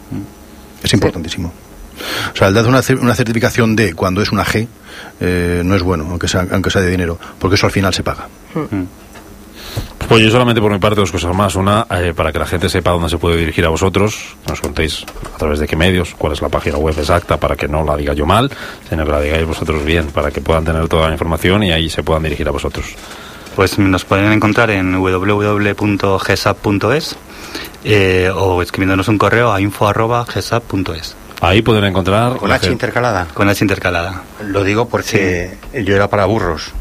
[SPEAKER 5] Es importantísimo. O sea, el dar una, una certificación D cuando es una G eh, no es bueno, aunque sea, aunque sea de dinero, porque eso al final se paga.
[SPEAKER 7] Mm.
[SPEAKER 2] Pues yo solamente por mi parte dos cosas más. Una, eh, para que la gente sepa dónde se puede dirigir a vosotros, nos contéis a través de qué medios, cuál es la página web exacta para que no la diga yo mal, sino que la digáis vosotros bien, para que puedan tener toda la información y ahí se puedan dirigir a vosotros.
[SPEAKER 7] Pues nos pueden encontrar en w w w punto g s a p punto es eh, o escribiéndonos un correo a info arroba g s a p punto es.
[SPEAKER 2] Ahí pueden encontrar...
[SPEAKER 4] ¿Con H intercalada?
[SPEAKER 7] Con H intercalada.
[SPEAKER 4] Lo digo porque sí, yo era para burros.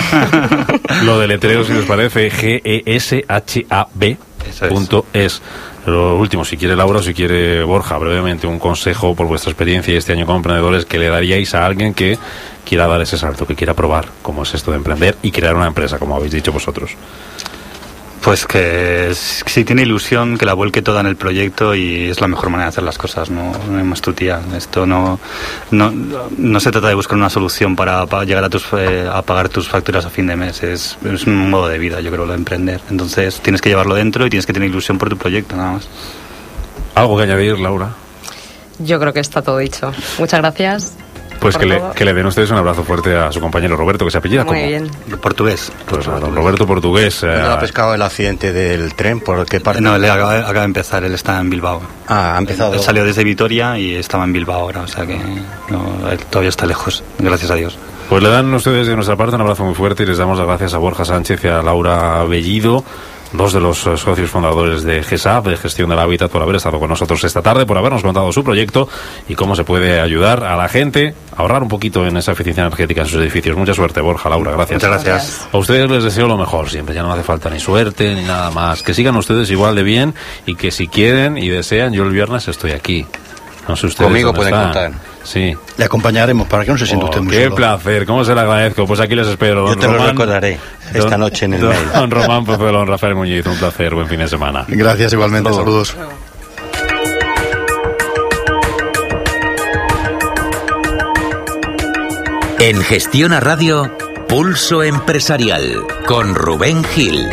[SPEAKER 2] Lo deletreo, si les parece, G E S H A B punto es. Lo último, si quiere Laura o si quiere Borja, brevemente un consejo por vuestra experiencia y este año con emprendedores que le daríais a alguien que quiera dar ese salto, que quiera probar cómo es esto de emprender y crear una empresa, como habéis dicho vosotros.
[SPEAKER 7] Pues que si tiene ilusión, que la vuelque toda en el proyecto y es la mejor manera de hacer las cosas, no, no hay más tutía. Esto no, no no se trata de buscar una solución para, para llegar a tus eh, a pagar tus facturas a fin de mes, es, es un modo de vida, yo creo, lo de emprender. Entonces tienes que llevarlo dentro y tienes que tener ilusión por tu proyecto, nada más.
[SPEAKER 2] ¿Algo que añadir, Laura?
[SPEAKER 6] Yo creo que está todo dicho. Muchas gracias.
[SPEAKER 2] Pues que le, que le den ustedes un abrazo fuerte a su compañero Roberto, que se apellida como...
[SPEAKER 6] Muy bien.
[SPEAKER 7] Portugués.
[SPEAKER 2] Pues a don Roberto Portugués. Eh,
[SPEAKER 4] ¿No ha pescado el accidente del tren? ¿Por qué parte?
[SPEAKER 7] No, él acaba, acaba de empezar, él está en Bilbao.
[SPEAKER 4] Ah, ha empezado.
[SPEAKER 7] Él salió desde Vitoria y estaba en Bilbao ahora, o sea que no, él todavía está lejos, gracias a Dios.
[SPEAKER 2] Pues le dan ustedes de nuestra parte un abrazo muy fuerte y les damos las gracias a Borja Sánchez y a Laura Bellido, dos de los socios fundadores de G S A P, de Gestión del Hábitat, por haber estado con nosotros esta tarde, por habernos contado su proyecto y cómo se puede ayudar a la gente a ahorrar un poquito en esa eficiencia energética en sus edificios. Mucha suerte, Borja, Laura, gracias.
[SPEAKER 7] Muchas gracias.
[SPEAKER 2] A ustedes les deseo lo mejor siempre, ya no hace falta ni suerte ni nada más. Que sigan ustedes igual de bien y que si quieren y desean, yo el viernes estoy aquí. No sé ustedes
[SPEAKER 4] conmigo
[SPEAKER 2] dónde
[SPEAKER 4] pueden
[SPEAKER 2] están.
[SPEAKER 4] contar.
[SPEAKER 2] Sí.
[SPEAKER 5] Le acompañaremos para que no se sienta
[SPEAKER 2] Oh,
[SPEAKER 5] usted muy
[SPEAKER 2] qué
[SPEAKER 5] solo.
[SPEAKER 2] placer, cómo se le agradezco. Pues aquí les espero. Don
[SPEAKER 4] Yo te
[SPEAKER 2] Román,
[SPEAKER 4] lo recordaré esta
[SPEAKER 2] don,
[SPEAKER 4] noche en el
[SPEAKER 2] don,
[SPEAKER 4] mail.
[SPEAKER 2] Don Román Pozuelo, don Rafael Muñiz, un placer, buen fin de semana.
[SPEAKER 5] Gracias igualmente,
[SPEAKER 2] Todo.
[SPEAKER 5] saludos.
[SPEAKER 1] En Gestión a Radio, Pulso Empresarial, con Rubén Gil.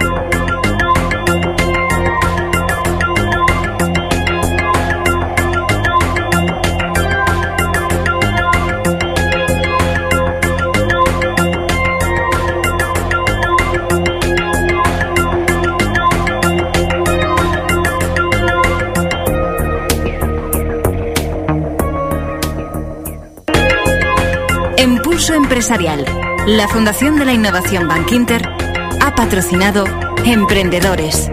[SPEAKER 3] En Pulso Empresarial, la Fundación de la Innovación Bankinter ha patrocinado Emprendedores.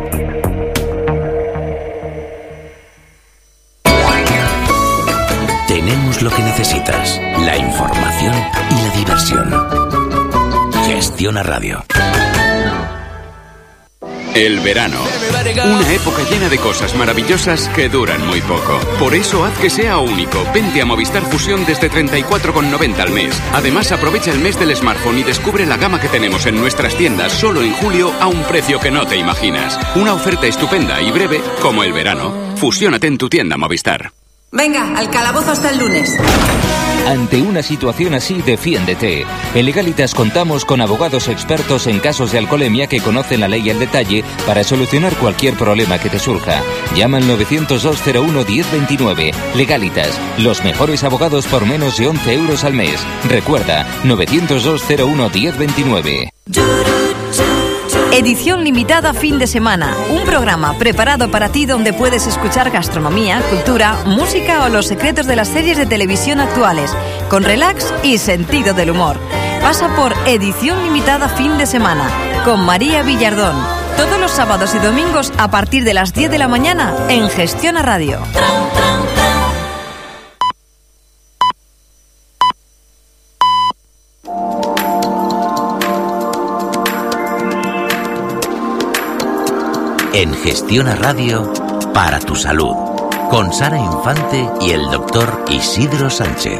[SPEAKER 1] Tenemos lo que necesitas, la información y la diversión. Gestión a Radio.
[SPEAKER 8] El verano. Una época llena de cosas maravillosas que duran muy poco. Por eso haz que sea único. Vente a Movistar Fusión desde treinta y cuatro con noventa al mes. Además, aprovecha el mes del smartphone y descubre la gama que tenemos en nuestras tiendas solo en julio a un precio que no te imaginas. Una oferta estupenda y breve como el verano. Fusiónate en tu tienda Movistar.
[SPEAKER 9] Venga, al calabozo hasta el lunes.
[SPEAKER 10] Ante una situación así, defiéndete. En Legalitas contamos con abogados expertos en casos de alcoholemia que conocen la ley al detalle para solucionar cualquier problema que te surja. Llama al nueve cero dos cero uno diez veintinueve. Legalitas, los mejores abogados por menos de once euros al mes. Recuerda, nueve cero dos cero uno diez veintinueve.
[SPEAKER 11] Edición limitada fin de semana. Un programa preparado para ti donde puedes escuchar gastronomía, cultura, música o los secretos de las series de televisión actuales, con relax y sentido del humor. Pasa por Edición limitada fin de semana, con María Villardón. Todos los sábados y domingos a partir de las diez de la mañana en Gestiona Radio.
[SPEAKER 1] En Gestiona Radio, para tu salud, con Sara Infante y el doctor Isidro Sánchez.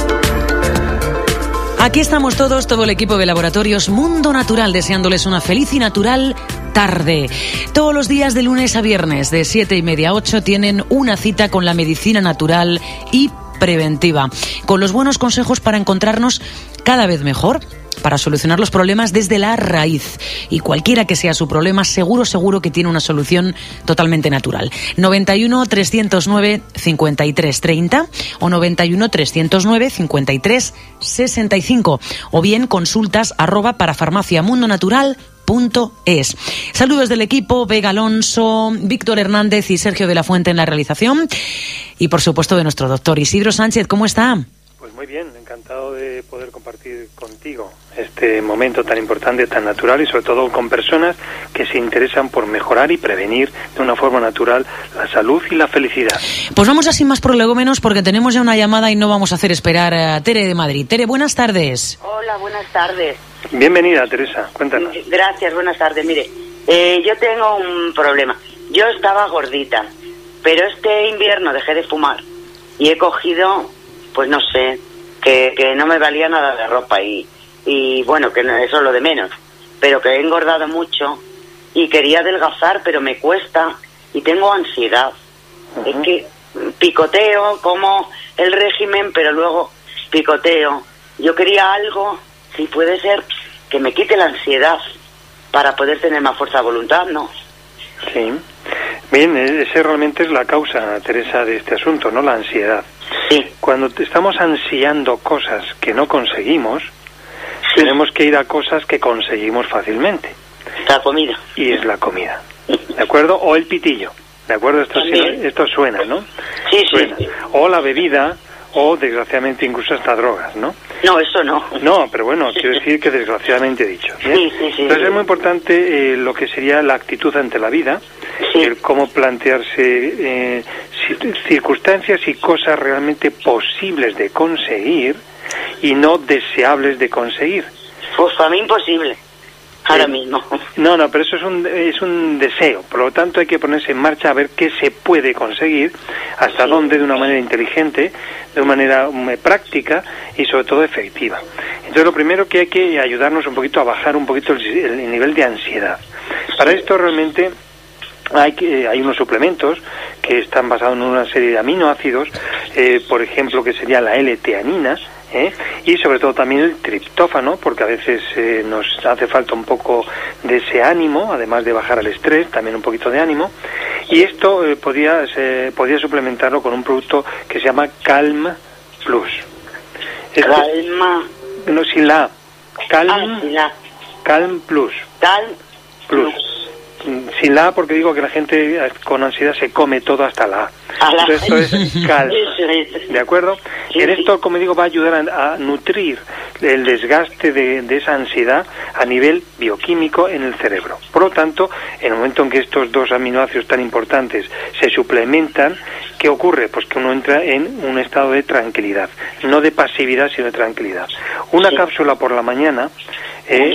[SPEAKER 12] Aquí estamos todos, todo el equipo de Laboratorios Mundo Natural, deseándoles una feliz y natural tarde. Todos los días de lunes a viernes, de siete y media a ocho, tienen una cita con la medicina natural y preventiva, con los buenos consejos para encontrarnos cada vez mejor, para solucionar los problemas desde la raíz. Y cualquiera que sea su problema, seguro, seguro que tiene una solución totalmente natural. noventa y uno, trescientos nueve, cincuenta y tres treinta o noventa y uno, trescientos nueve, cincuenta y tres sesenta y cinco o bien consultas arroba parafarmaciamundonatural punto es. Saludos del equipo, Vega Alonso, Víctor Hernández y Sergio de la Fuente en la realización y por supuesto de nuestro doctor Isidro Sánchez. ¿Cómo está?
[SPEAKER 13] Pues muy bien, encantado de poder compartir contigo este momento tan importante, tan natural y sobre todo con personas que se interesan por mejorar y prevenir de una forma natural la salud y la felicidad.
[SPEAKER 12] Pues vamos a sin más prolegómenos porque tenemos ya una llamada y no vamos a hacer esperar a Tere de Madrid. Tere, buenas tardes.
[SPEAKER 14] Hola, buenas tardes.
[SPEAKER 13] Bienvenida, Teresa, cuéntanos.
[SPEAKER 14] Gracias, buenas tardes. Mire, eh, yo tengo un problema. Yo estaba gordita, pero este invierno dejé de fumar y he cogido, pues no sé, que, que no me valía nada de ropa y, y bueno, que no, eso es lo de menos, pero que he engordado mucho y quería adelgazar, pero me cuesta y tengo ansiedad. Uh-huh. Es que picoteo, como el régimen, pero luego picoteo. Yo quería algo, si puede ser, que me quite la ansiedad para poder tener más fuerza de voluntad, ¿no?
[SPEAKER 13] Sí. Bien, esa realmente es la causa, Teresa, de este asunto, ¿no? La ansiedad.
[SPEAKER 14] Sí.
[SPEAKER 13] Cuando estamos ansiando cosas que no conseguimos, sí, tenemos que ir a cosas que conseguimos fácilmente.
[SPEAKER 14] La comida.
[SPEAKER 13] Y es la comida, ¿de acuerdo? O el pitillo, ¿de acuerdo? Esto, sí, esto suena, ¿no?
[SPEAKER 14] Sí,
[SPEAKER 13] suena.
[SPEAKER 14] Sí.
[SPEAKER 13] O la bebida, o desgraciadamente incluso hasta drogas, ¿no?
[SPEAKER 14] No, eso no.
[SPEAKER 13] No, pero bueno, quiero decir que desgraciadamente he dicho. ¿bien?
[SPEAKER 14] Sí, sí, sí.
[SPEAKER 13] Entonces es muy importante eh, lo que sería la actitud ante la vida, sí, el cómo plantearse eh, circunstancias y cosas realmente posibles de conseguir y no deseables de conseguir.
[SPEAKER 14] Pues para mí imposible. Ahora
[SPEAKER 13] sí.
[SPEAKER 14] mismo.
[SPEAKER 13] No, no, pero eso es un, es un deseo. Por lo tanto, hay que ponerse en marcha a ver qué se puede conseguir, hasta sí. dónde, de una manera inteligente, de una manera um, práctica y sobre todo efectiva. Entonces, lo primero que hay que ayudarnos un poquito a bajar un poquito el, el nivel de ansiedad. Para esto realmente hay que, hay unos suplementos que están basados en una serie de aminoácidos, eh, por ejemplo, que sería la L-teanina, ¿Eh? y sobre todo también el triptófano, porque a veces eh, nos hace falta un poco de ese ánimo, además de bajar el estrés, también un poquito de ánimo, y esto eh, podía, se, podía suplementarlo con un producto que se llama Calm Plus. Este,
[SPEAKER 14] Calma.
[SPEAKER 13] No, sin la A. Calm,
[SPEAKER 14] ah, sin la.
[SPEAKER 13] Calm Plus.
[SPEAKER 14] Calm
[SPEAKER 13] Plus. Plus. Sin la A, porque digo que la gente con ansiedad se come todo hasta la A. Entonces esto es cal. ¿De acuerdo?
[SPEAKER 14] Sí,
[SPEAKER 13] en esto,
[SPEAKER 14] sí.
[SPEAKER 13] como digo, va a ayudar a, a nutrir el desgaste de, de esa ansiedad a nivel bioquímico en el cerebro. Por lo tanto, en el momento en que estos dos aminoácidos tan importantes se suplementan, ¿qué ocurre? Pues que uno entra en un estado de tranquilidad, no de pasividad, sino de tranquilidad. Una sí. cápsula por la mañana, eh,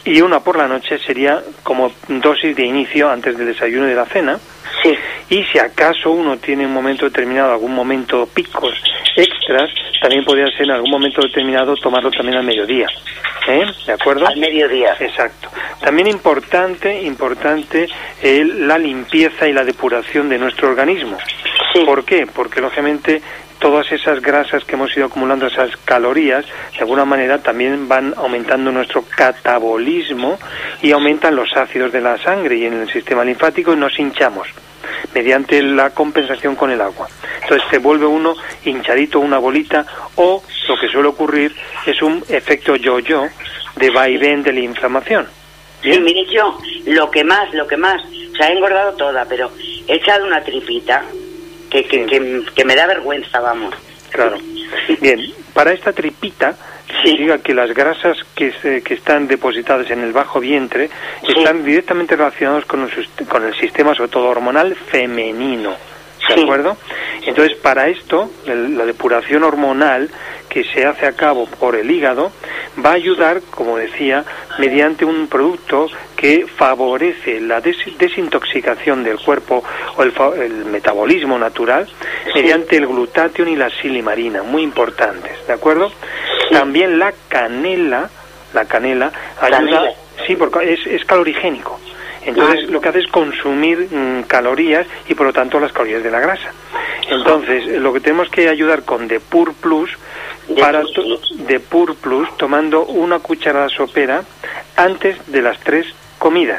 [SPEAKER 13] y una por la noche sería como dosis de inicio antes del desayuno y de la cena.
[SPEAKER 14] Sí.
[SPEAKER 13] Y si acaso uno tiene un momento determinado, algún momento picos extras, también podría ser en algún momento determinado tomarlo también al mediodía. ¿Eh? ¿De acuerdo?
[SPEAKER 14] Al mediodía.
[SPEAKER 13] Exacto. También importante, importante eh, la limpieza y la depuración de nuestro organismo.
[SPEAKER 14] Sí.
[SPEAKER 13] ¿Por qué? Porque lógicamente todas esas grasas que hemos ido acumulando, esas calorías, de alguna manera también van aumentando nuestro catabolismo y aumentan los ácidos de la sangre y en el sistema linfático y nos hinchamos mediante la compensación con el agua. Entonces se vuelve uno hinchadito, una bolita, o lo que suele ocurrir es un efecto yo-yo de vaivén de la inflamación.
[SPEAKER 14] ¿Bien? Sí, mire, yo lo que más, lo que más, o sea, he engordado toda, pero he echado una tripita que, que, sí. que, que me da vergüenza, vamos.
[SPEAKER 13] Claro. Bien, para esta tripita significa que las grasas que, se, que están depositadas en el bajo vientre sí. están directamente relacionadas con el, con el sistema, sobre todo hormonal, femenino. ¿De sí. acuerdo? Entonces, para esto, el, la depuración hormonal que se hace a cabo por el hígado va a ayudar, como decía, mediante un producto que favorece la des desintoxicación del cuerpo o el, el metabolismo natural sí. mediante el glutatión y la silimarina, muy importantes, ¿de acuerdo? Sí. También la canela, la canela ayuda, canela. sí, porque es, es calorigénico. Entonces ah. lo que hace es consumir mmm, calorías y por lo tanto las calorías de la grasa. Entonces lo que tenemos que ayudar con Depur Plus, para Depur Plus, tomando una cucharada sopera antes de las tres comidas.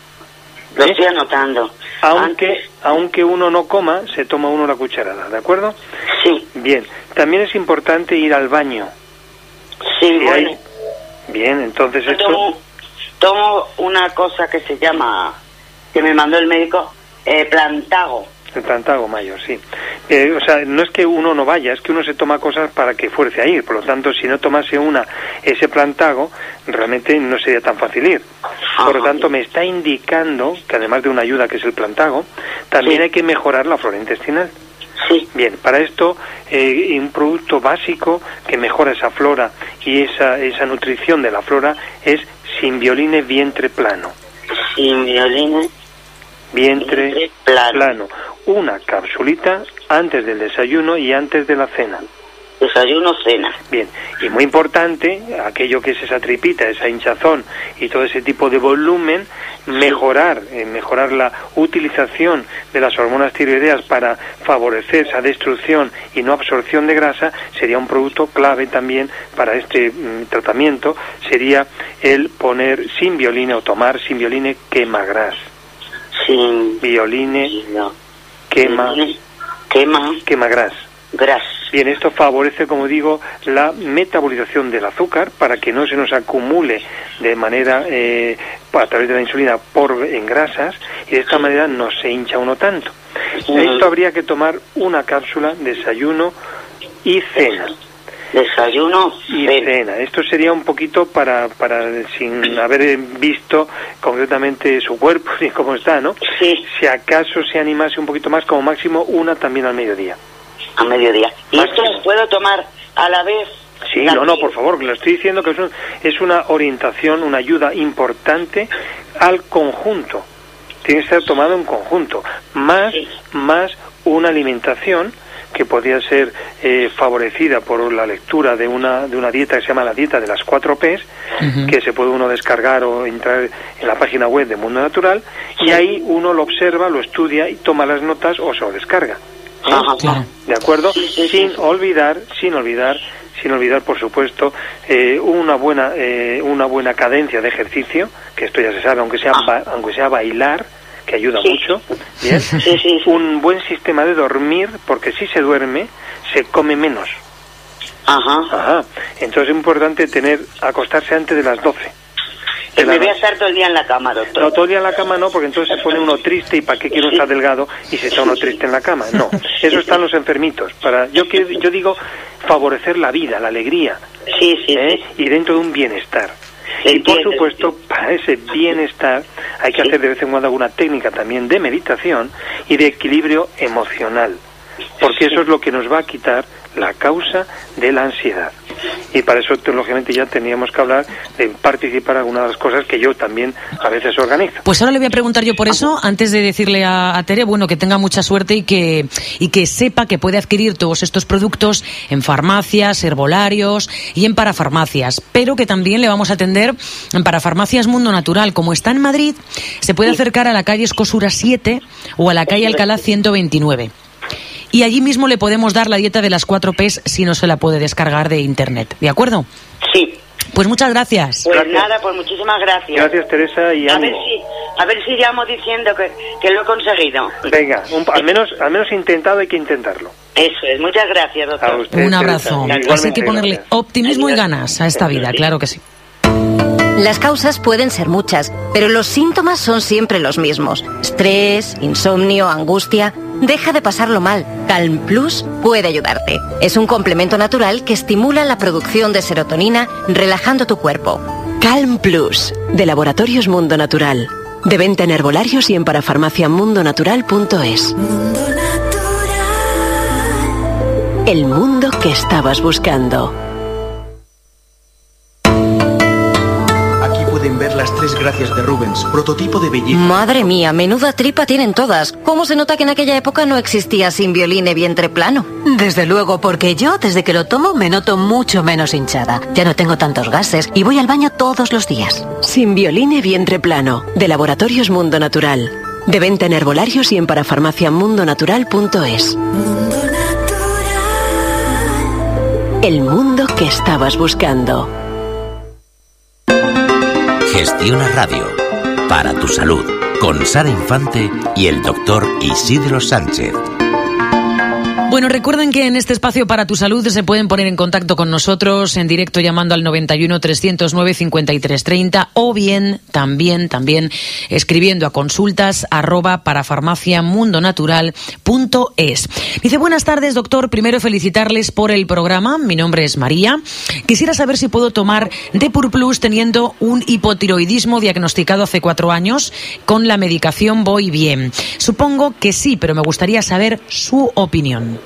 [SPEAKER 14] Lo ¿Eh? estoy anotando.
[SPEAKER 13] Aunque,
[SPEAKER 14] antes...
[SPEAKER 13] aunque uno no coma, se toma uno la cucharada, ¿de acuerdo?
[SPEAKER 14] Sí.
[SPEAKER 13] Bien, también es importante ir al baño.
[SPEAKER 14] Sí,
[SPEAKER 13] si
[SPEAKER 14] bueno.
[SPEAKER 13] hay... Bien, entonces
[SPEAKER 14] Yo
[SPEAKER 13] esto...
[SPEAKER 14] Tomo, tomo una cosa que se llama, que me mandó el médico, eh, Plantago.
[SPEAKER 13] El Plantago mayor, sí. Eh, o sea, no es que uno no vaya, es que uno se toma cosas para que fuerce a ir. Por lo tanto, si no tomase una ese Plantago, realmente no sería tan fácil ir. Por lo tanto, me está indicando que además de una ayuda que es el Plantago, también sí. hay que mejorar la flora intestinal.
[SPEAKER 14] Sí.
[SPEAKER 13] Bien, para esto, eh, un producto básico que mejora esa flora y esa, esa nutrición de la flora es Simbioline Vientre Plano.
[SPEAKER 14] Simbioline
[SPEAKER 13] Vientre, vientre plano. plano. Una capsulita antes del desayuno y antes de la cena.
[SPEAKER 14] Desayuno, cena.
[SPEAKER 13] Bien, y muy importante, aquello que es esa tripita, esa hinchazón y todo ese tipo de volumen, mejorar, eh, mejorar la utilización de las hormonas tiroideas para favorecer esa destrucción y no absorción de grasa, sería un producto clave también para este mm, tratamiento, sería el poner Simbioline o tomar Simbioline quemagras. Simbioline
[SPEAKER 14] no.
[SPEAKER 13] quema,
[SPEAKER 14] quema,
[SPEAKER 13] quemagras.
[SPEAKER 14] Gras.
[SPEAKER 13] Bien, esto favorece, como digo, la metabolización del azúcar para que no se nos acumule de manera eh, a través de la insulina por en grasas y de esta manera no se hincha uno tanto. Uh-huh. Esto habría que tomar una cápsula, desayuno y cena.
[SPEAKER 14] Desayuno
[SPEAKER 13] y cena. Esto sería un poquito para, para sin haber visto concretamente su cuerpo ni cómo está, ¿no?
[SPEAKER 14] Sí.
[SPEAKER 13] Si acaso se animase un poquito más, como máximo una también al mediodía.
[SPEAKER 14] A mediodía. ¿Y máximo. Esto lo puedo tomar a la vez?
[SPEAKER 13] Sí, no, no, por favor, le estoy diciendo que es, un, es una orientación, una ayuda importante al conjunto. Tiene que ser tomado en conjunto. Más, sí. más una alimentación que podría ser eh, favorecida por la lectura de una de una dieta que se llama la dieta de las cuatro P's, uh-huh. que se puede uno descargar o entrar en la página web de Mundo Natural, y ahí uno lo observa, lo estudia y toma las notas o se lo descarga. ¿Eh?
[SPEAKER 14] Ajá, claro.
[SPEAKER 13] ¿De acuerdo? Sí, sí, sin sí. olvidar, sin olvidar, sin olvidar, por supuesto, eh, una buena eh, una buena cadencia de ejercicio, que esto ya se sabe, aunque sea ba aunque sea bailar, que ayuda sí. mucho, bien,
[SPEAKER 14] sí, sí, sí.
[SPEAKER 13] un buen sistema de dormir, porque si se duerme, se come menos.
[SPEAKER 14] Ajá.
[SPEAKER 13] Ajá. Entonces es importante tener, acostarse antes de las doce.
[SPEAKER 14] Que me voy a estar todo el día en la cama, doctor.
[SPEAKER 13] No, todo el día en la cama no, porque entonces se pone uno triste y para qué quiere uno estar delgado y se está uno triste en la cama. No, eso están los enfermitos. Para yo yo digo favorecer la vida, la alegría.
[SPEAKER 14] Sí, sí,
[SPEAKER 13] ¿eh?
[SPEAKER 14] sí.
[SPEAKER 13] Y dentro de un bienestar. Y por supuesto, para ese bienestar hay que hacer de vez en cuando alguna técnica también de meditación y de equilibrio emocional, porque eso es lo que nos va a quitar la causa de la ansiedad. y para eso, lógicamente, ya teníamos que hablar de participar en algunas de las cosas que yo también a veces organizo.
[SPEAKER 12] Pues ahora le voy a preguntar yo por eso, antes de decirle a, a Tere, bueno, que tenga mucha suerte y que, y que sepa que puede adquirir todos estos productos en farmacias, herbolarios y en parafarmacias, pero que también le vamos a atender en Parafarmacias Mundo Natural. Como está en Madrid, se puede acercar a la calle Escosura siete o a la calle Alcalá ciento veintinueve. Y allí mismo le podemos dar la dieta de las cuatro P's si no se la puede descargar de internet. ¿De acuerdo?
[SPEAKER 14] Sí.
[SPEAKER 12] Pues muchas gracias.
[SPEAKER 14] Pues
[SPEAKER 13] Gracias.
[SPEAKER 14] nada, pues muchísimas gracias.
[SPEAKER 13] Gracias, Teresa, y
[SPEAKER 14] A
[SPEAKER 13] ánimo.
[SPEAKER 14] ver si, a ver si llamo diciendo que, que lo he conseguido.
[SPEAKER 13] Venga, un, al menos al menos intentado, hay que intentarlo.
[SPEAKER 14] Eso es, muchas gracias, doctor.
[SPEAKER 13] A usted,
[SPEAKER 12] Un abrazo.
[SPEAKER 13] Teresa.
[SPEAKER 12] Así hay que ponerle
[SPEAKER 13] Gracias.
[SPEAKER 12] optimismo y ganas a esta vida, claro que sí.
[SPEAKER 15] Las causas pueden ser muchas, pero los síntomas son siempre los mismos. Estrés, insomnio, angustia. Deja de pasarlo mal. Calm Plus puede ayudarte. Es un complemento natural que estimula la producción de serotonina, relajando tu cuerpo. Calm Plus, de Laboratorios Mundo Natural. De venta en herbolarios y en parafarmacia mundo natural punto es. El mundo que estabas buscando.
[SPEAKER 16] Pueden ver las tres gracias de Rubens, prototipo de belleza.
[SPEAKER 15] Madre mía, menuda tripa tienen todas. ¿Cómo se nota que en aquella época no existía Simbioline vientre plano?
[SPEAKER 17] Desde luego, porque yo, desde que lo tomo, me noto mucho menos hinchada. Ya no tengo tantos gases y voy al baño todos los días.
[SPEAKER 15] Simbioline vientre plano, de Laboratorios Mundo Natural. De venta en herbolarios y en parafarmacia mundo natural punto es. El mundo que estabas buscando.
[SPEAKER 1] Gestiona Radio, para tu salud, con Sara Infante y el doctor Isidro Sánchez.
[SPEAKER 12] Bueno, recuerden que en este espacio para tu salud se pueden poner en contacto con nosotros en directo llamando al noventa y uno, trescientos nueve, cincuenta y tres treinta o bien, también, también escribiendo a consultas arroba parafarmaciamundonatural.es. Dice, buenas tardes, doctor. Primero felicitarles por el programa. Mi nombre es María. Quisiera saber si puedo tomar Depur Plus teniendo un hipotiroidismo diagnosticado hace cuatro años. Con la medicación voy bien. Supongo que sí, pero me gustaría saber su opinión.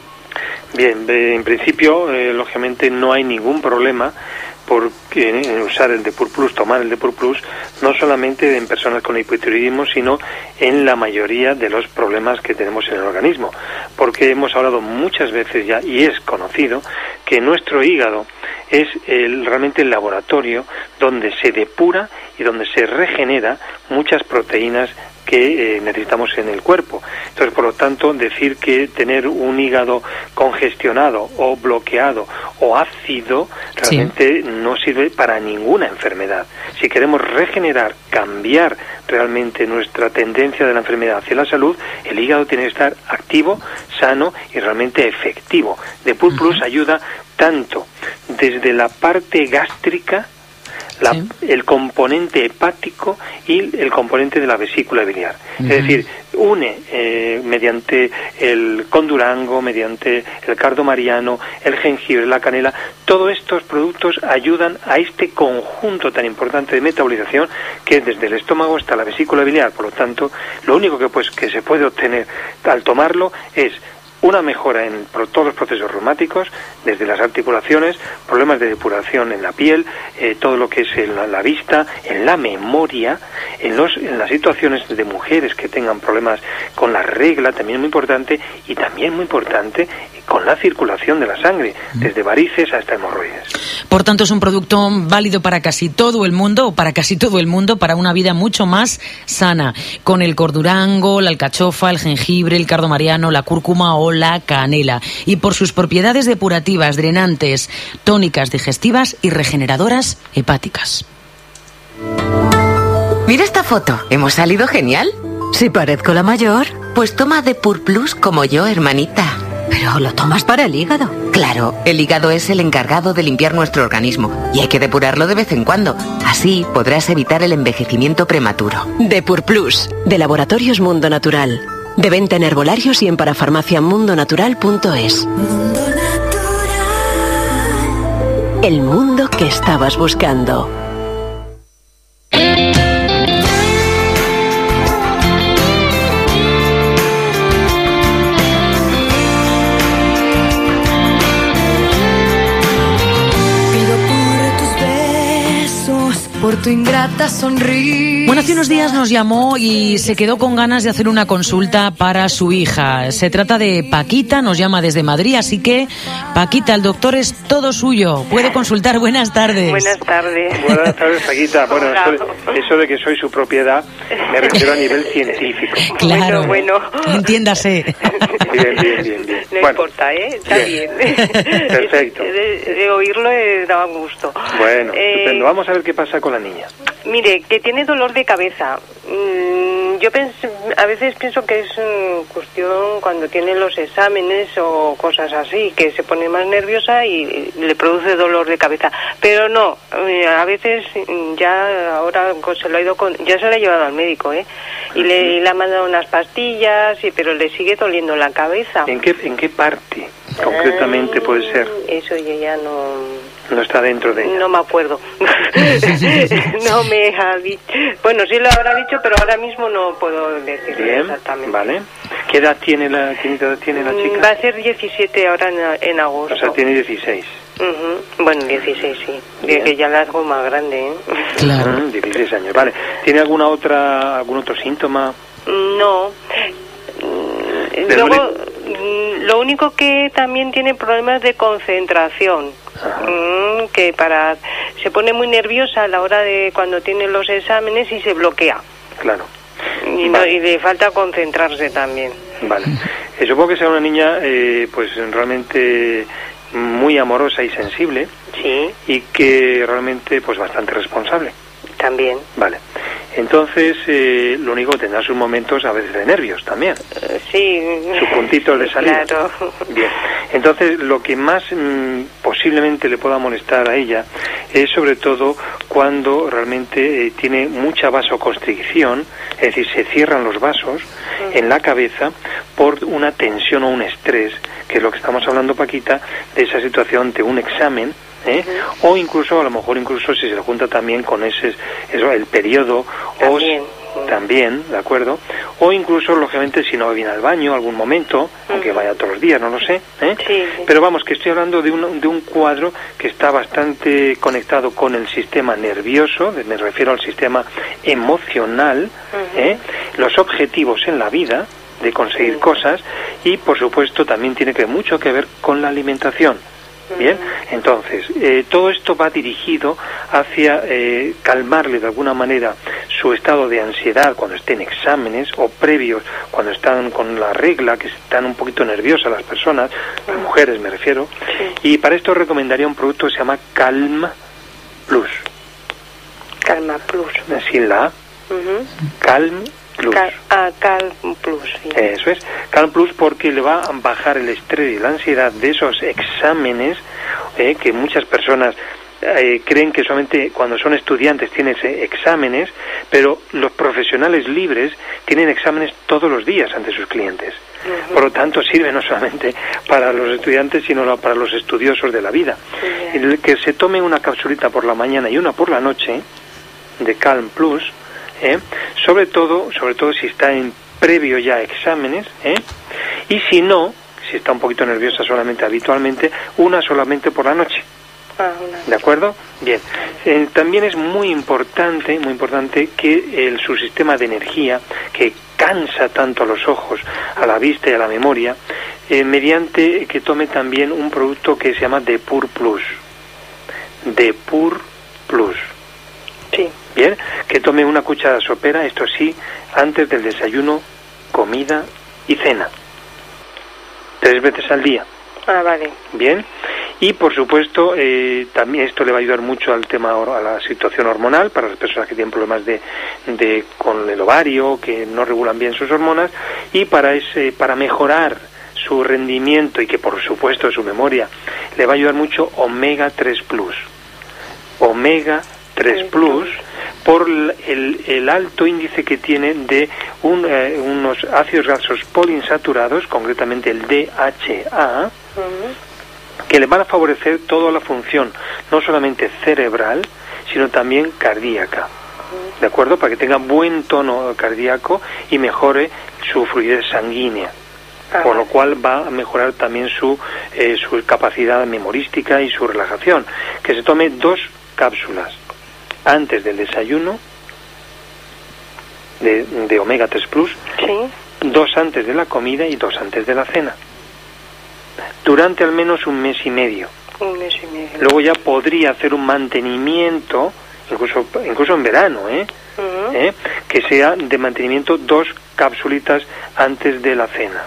[SPEAKER 13] Bien, en principio, eh, lógicamente no hay ningún problema porque en usar el Depur Plus, tomar el Depur Plus, no solamente en personas con hipotiroidismo, sino en la mayoría de los problemas que tenemos en el organismo, porque hemos hablado muchas veces ya, y es conocido, que nuestro hígado es el, realmente el laboratorio donde se depura y donde se regenera muchas proteínas que eh, necesitamos en el cuerpo. Entonces, por lo tanto, decir que tener un hígado congestionado o bloqueado o ácido realmente sí. no sirve para ninguna enfermedad. Si queremos regenerar, cambiar realmente nuestra tendencia de la enfermedad hacia la salud, el hígado tiene que estar activo, sano y realmente efectivo. Depur uh-huh. Plus ayuda tanto desde la parte gástrica, La, sí. el componente hepático y el componente de la vesícula biliar. Uh-huh. Es decir, une eh, mediante el condurango, mediante el cardo mariano, el jengibre, la canela, todos estos productos ayudan a este conjunto tan importante de metabolización que es desde el estómago hasta la vesícula biliar. Por lo tanto, lo único que, pues, que se puede obtener al tomarlo es una mejora en todos los procesos reumáticos, desde las articulaciones, problemas de depuración en la piel, eh, todo lo que es en la, la vista, en la memoria, en, los, en las situaciones de mujeres que tengan problemas con la regla, también muy importante, y también muy importante con la circulación de la sangre, desde varices hasta hemorroides.
[SPEAKER 12] Por tanto, es un producto válido para casi todo el mundo, o para casi todo el mundo, para una vida mucho más sana, con el cordurango, la alcachofa, el jengibre, el cardo mariano, la cúrcuma o la canela, y por sus propiedades depurativas, drenantes, tónicas, digestivas y regeneradoras hepáticas.
[SPEAKER 17] Mira esta foto, ¿hemos salido genial? Si parezco la mayor, pues toma Depur Plus como yo, hermanita. Pero lo tomas para el hígado. Claro, el hígado es el encargado de limpiar nuestro organismo y hay que depurarlo de vez en cuando. Así podrás evitar el envejecimiento prematuro.
[SPEAKER 15] Depur Plus, de Laboratorios Mundo Natural. De venta en herbolarios y en parafarmacia mundo natural punto es. El mundo que estabas buscando.
[SPEAKER 3] por tu ingrata sonrisa.
[SPEAKER 12] Bueno, hace unos días nos llamó y se quedó con ganas de hacer una consulta para su hija. Se trata de Paquita, nos llama desde Madrid, así que, Paquita, el doctor es todo suyo. Puede consultar. Buenas tardes.
[SPEAKER 18] Buenas tardes.
[SPEAKER 13] Buenas tardes, Paquita. Bueno, eso de, eso de que soy su propiedad me refiero a nivel científico.
[SPEAKER 12] Claro,
[SPEAKER 18] bueno, bueno.
[SPEAKER 12] Entiéndase.
[SPEAKER 13] Bien, bien, bien, bien.
[SPEAKER 18] No
[SPEAKER 13] bueno,
[SPEAKER 18] importa, ¿eh? Está bien.
[SPEAKER 13] bien. Perfecto.
[SPEAKER 18] De, de oírlo eh, daba gusto.
[SPEAKER 13] Bueno,
[SPEAKER 18] eh,
[SPEAKER 13] estupendo. Vamos a ver qué pasa con la niña.
[SPEAKER 18] Mire, que tiene dolor de cabeza. Mm, yo pens a veces pienso que es mm, cuestión cuando tiene los exámenes o cosas así, que se pone más nerviosa y le produce dolor de cabeza. Pero no, eh, a veces ya ahora se lo ha ido con, ya se lo ha llevado al médico, ¿eh? Y le, y le ha mandado unas pastillas, y, pero le sigue doliendo la cabeza.
[SPEAKER 13] ¿En qué, en qué parte concretamente
[SPEAKER 18] ah,
[SPEAKER 13] puede ser?
[SPEAKER 18] Eso yo ya no...
[SPEAKER 13] No está dentro de ella.
[SPEAKER 18] No me acuerdo. No me ha dicho. Bueno, sí lo habrá dicho, pero ahora mismo no puedo decirlo.
[SPEAKER 13] Bien,
[SPEAKER 18] exactamente.
[SPEAKER 13] Vale. ¿Qué edad tiene la, qué edad tiene la chica?
[SPEAKER 18] Va a ser diecisiete ahora en, en agosto.
[SPEAKER 13] O sea, tiene dieciséis.
[SPEAKER 18] Uh-huh. Bueno, dieciséis, sí. Bien. Que ya la hago más grande, ¿eh?
[SPEAKER 12] Claro.
[SPEAKER 13] Uh-huh, dieciséis años, vale. ¿Tiene alguna otra, algún otro síntoma?
[SPEAKER 18] No. Luego, lo único que también tiene problemas de concentración. Mm, que para se pone muy nerviosa a la hora de cuando tiene los exámenes y se bloquea.
[SPEAKER 13] Claro.
[SPEAKER 18] Y,
[SPEAKER 13] vale.
[SPEAKER 18] no, y le falta concentrarse también.
[SPEAKER 13] Vale. Eh, supongo que sea una niña eh, pues realmente muy amorosa y sensible.
[SPEAKER 18] Sí.
[SPEAKER 13] Y que realmente pues bastante responsable.
[SPEAKER 18] También.
[SPEAKER 13] Vale. Entonces, eh, lo único que tendrá sus momentos a veces de nervios también.
[SPEAKER 18] Uh, sí.
[SPEAKER 13] Sus puntitos de salida.
[SPEAKER 18] Claro.
[SPEAKER 13] Bien. Entonces, lo que más mmm, posiblemente le pueda molestar a ella es sobre todo cuando realmente eh, tiene mucha vasoconstricción, es decir, se cierran los vasos uh-huh. en la cabeza por una tensión o un estrés, que es lo que estamos hablando, Paquita, de esa situación de un examen. ¿Eh? Uh-huh. O incluso, a lo mejor incluso si se le junta también con ese, eso, el periodo,
[SPEAKER 18] también.
[SPEAKER 13] o también, ¿de acuerdo? O incluso, lógicamente, si no viene al baño algún momento, uh-huh. aunque vaya todos los días, no lo sé, ¿eh?
[SPEAKER 18] Sí, sí.
[SPEAKER 13] Pero vamos, que estoy hablando de un, de un cuadro que está bastante conectado con el sistema nervioso, me refiero al sistema emocional, uh-huh. ¿eh? Los objetivos en la vida, de conseguir sí. cosas, y por supuesto también tiene que mucho que ver con la alimentación. Bien, entonces, eh, todo esto va dirigido hacia eh, calmarle de alguna manera su estado de ansiedad cuando estén exámenes o previos, cuando están con la regla, que están un poquito nerviosas las personas, las mujeres me refiero, sí. Y para esto recomendaría un producto que se llama Calm Plus.
[SPEAKER 18] Calma Plus.
[SPEAKER 13] Sin la A.
[SPEAKER 18] Uh-huh.
[SPEAKER 13] Calm Plus.
[SPEAKER 18] Cal, ah, Calm Plus, sí.
[SPEAKER 13] Eso es. Calm Plus porque le va a bajar el estrés y la ansiedad de esos exámenes eh, que muchas personas eh, creen que solamente cuando son estudiantes tienen exámenes, pero los profesionales libres tienen exámenes todos los días ante sus clientes. Uh-huh. Por lo tanto, sirve no solamente para los estudiantes, sino para los estudiosos de la vida. Uh-huh. El que se tome una capsulita por la mañana y una por la noche de Calm Plus, ¿eh? sobre todo sobre todo si está en previo ya exámenes, ¿eh? y si no, si está un poquito nerviosa solamente habitualmente, una solamente por la noche.
[SPEAKER 18] Ah, una.
[SPEAKER 13] ¿De acuerdo? Bien. Eh, también es muy importante, muy importante que el, su sistema de energía, que cansa tanto a los ojos, a la vista y a la memoria, eh, mediante que tome también un producto que se llama Depur Plus. Depur Plus.
[SPEAKER 18] Sí.
[SPEAKER 13] Bien, que tome una cucharada sopera, esto sí, antes del desayuno, comida y cena. Tres veces al día.
[SPEAKER 18] Ah, vale.
[SPEAKER 13] Bien, y por supuesto, eh, también esto le va a ayudar mucho al tema, a la situación hormonal, para las personas que tienen problemas de, de con el ovario, que no regulan bien sus hormonas, y para ese, para mejorar su rendimiento y que por supuesto su memoria, le va a ayudar mucho Omega tres Plus. Omega tres Plus, por el, el alto índice que tiene de un, eh, unos ácidos grasos poliinsaturados, concretamente el D H A, uh-huh. que le van a favorecer toda la función, no solamente cerebral, sino también cardíaca. Uh-huh. ¿De acuerdo? Para que tenga buen tono cardíaco y mejore su fluidez sanguínea. Uh-huh. Por lo cual va a mejorar también su, eh, su capacidad memorística y su relajación. Que se tome dos cápsulas antes del desayuno de, de omega tres plus,
[SPEAKER 18] sí.
[SPEAKER 13] dos antes de la comida y dos antes de la cena, durante al menos un mes y medio.
[SPEAKER 18] Un mes y medio.
[SPEAKER 13] Luego ya podría hacer un mantenimiento, incluso incluso en verano, ¿eh?
[SPEAKER 18] Uh-huh.
[SPEAKER 13] ¿Eh? Que sea de mantenimiento dos capsulitas antes de la cena.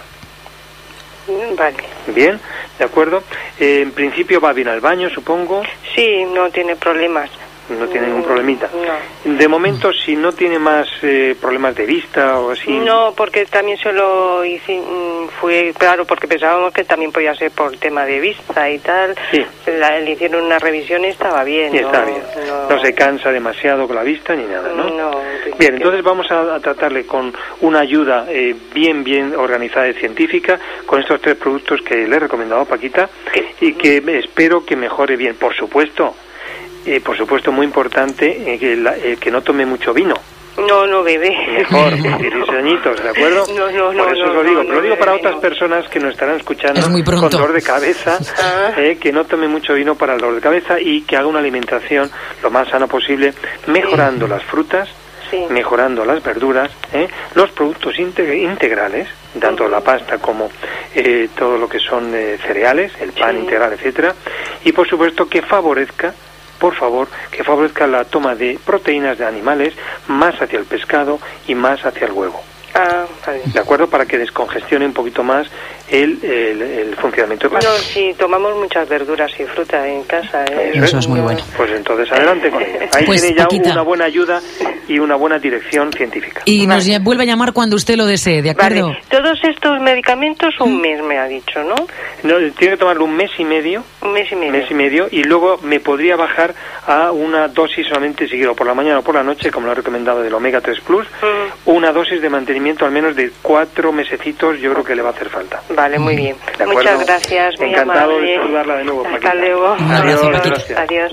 [SPEAKER 18] Vale.
[SPEAKER 13] Bien, de acuerdo. Eh, en principio va bien al baño, supongo.
[SPEAKER 18] Sí, no tiene problemas.
[SPEAKER 13] No tiene ningún problemita.
[SPEAKER 18] No.
[SPEAKER 13] De momento, si no tiene más eh, problemas de vista o así.
[SPEAKER 18] No, porque también se lo hice, fue claro, porque pensábamos que también podía ser por tema de vista y tal.
[SPEAKER 13] Sí.
[SPEAKER 18] La, le hicieron una revisión y estaba bien.
[SPEAKER 13] Sí,
[SPEAKER 18] no,
[SPEAKER 13] está bien.
[SPEAKER 18] No,
[SPEAKER 13] no se cansa demasiado con la vista ni nada, ¿no?
[SPEAKER 18] No.
[SPEAKER 13] Bien, entonces vamos a, a tratarle con una ayuda eh, bien, bien organizada y científica con estos tres productos que le he recomendado a Paquita y que espero que mejore bien. Por supuesto. Eh, por supuesto, muy importante eh, que, la, eh, que no tome mucho vino.
[SPEAKER 18] No, no bebe.
[SPEAKER 13] Mejor, dieciséis añitos, ¿de acuerdo?
[SPEAKER 18] No, no, no.
[SPEAKER 13] Por eso
[SPEAKER 18] no,
[SPEAKER 13] os lo digo.
[SPEAKER 18] no,
[SPEAKER 13] Pero lo digo
[SPEAKER 18] no
[SPEAKER 13] para
[SPEAKER 18] bebe,
[SPEAKER 13] otras
[SPEAKER 18] no.
[SPEAKER 13] personas que nos estarán escuchando
[SPEAKER 12] Es muy
[SPEAKER 13] con
[SPEAKER 12] pronto.
[SPEAKER 13] dolor de cabeza,
[SPEAKER 18] Ah.
[SPEAKER 13] eh, que no tome mucho vino para el dolor de cabeza y que haga una alimentación lo más sana posible, mejorando las frutas,
[SPEAKER 18] Sí.
[SPEAKER 13] mejorando las verduras, ¿eh? los productos integ- integrales, tanto la pasta como eh, todo lo que son eh, cereales, el pan
[SPEAKER 18] Sí.
[SPEAKER 13] integral, etcétera, y por supuesto que favorezca, por favor, que favorezca la toma de proteínas de animales más hacia el pescado y más hacia el huevo.
[SPEAKER 18] Ah, vale.
[SPEAKER 13] ¿De acuerdo? Para que descongestione un poquito más el, el, el funcionamiento
[SPEAKER 18] Bueno,
[SPEAKER 13] hepático.
[SPEAKER 18] sí, tomamos muchas verduras y fruta en casa. ¿eh?
[SPEAKER 12] Eso es muy bueno.
[SPEAKER 13] Pues entonces adelante con ello. Ahí
[SPEAKER 12] Pues,
[SPEAKER 13] tiene ya
[SPEAKER 12] Paquita.
[SPEAKER 13] una buena ayuda y una buena dirección científica.
[SPEAKER 12] Y nos ya- vuelve a llamar cuando usted lo desee, ¿de acuerdo?
[SPEAKER 18] Vale, todos estos medicamentos un mes me ha dicho, ¿no?
[SPEAKER 13] No, tiene que tomarlo un mes y medio.
[SPEAKER 18] Un mes y medio.
[SPEAKER 13] mes y medio y luego me podría bajar a una dosis solamente seguido por la mañana o por la noche, como lo he recomendado del omega tres plus,
[SPEAKER 18] Mm.
[SPEAKER 13] una dosis de mantenimiento al menos de cuatro mesecitos, yo creo que le va a hacer falta.
[SPEAKER 18] Vale, muy bien.
[SPEAKER 13] ¿De acuerdo?
[SPEAKER 18] Muchas gracias, muy
[SPEAKER 13] Encantado
[SPEAKER 18] amable.
[SPEAKER 13] de saludarla de nuevo,
[SPEAKER 18] Hasta
[SPEAKER 13] Paquita.
[SPEAKER 18] luego.
[SPEAKER 13] Adiós,
[SPEAKER 18] Adiós.
[SPEAKER 13] gracias.
[SPEAKER 18] Adiós.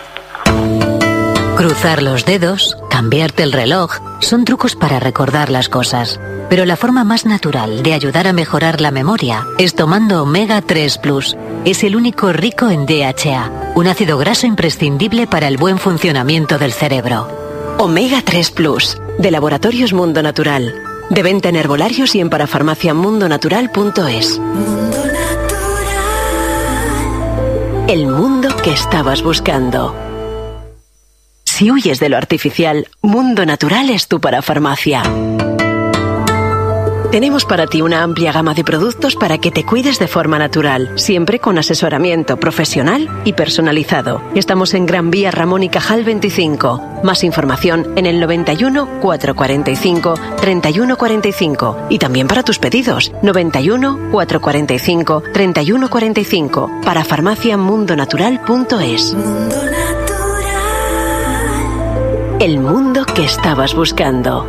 [SPEAKER 15] Cruzar los dedos, cambiarte el reloj, son trucos para recordar las cosas. Pero la forma más natural de ayudar a mejorar la memoria es tomando omega tres plus. Es el único rico en D H A, un ácido graso imprescindible para el buen funcionamiento del cerebro.
[SPEAKER 19] Omega tres plus, de Laboratorios Mundo Natural. De venta en herbolarios y en parafarmacia mundo natural punto es. El mundo que estabas buscando. Si huyes de lo artificial, Mundo Natural es tu parafarmacia. Tenemos para ti una amplia gama de productos para que te cuides de forma natural, siempre con asesoramiento profesional y personalizado. Estamos en Gran Vía Ramón y Cajal veinticinco. Más información en el noventa y uno, cuatrocientos cuarenta y cinco, treinta y uno cuarenta y cinco. Y también para tus pedidos, noventa y uno, cuatrocientos cuarenta y cinco, treinta y uno cuarenta y cinco. Para farmacia mundo natural punto es. El mundo que estabas buscando.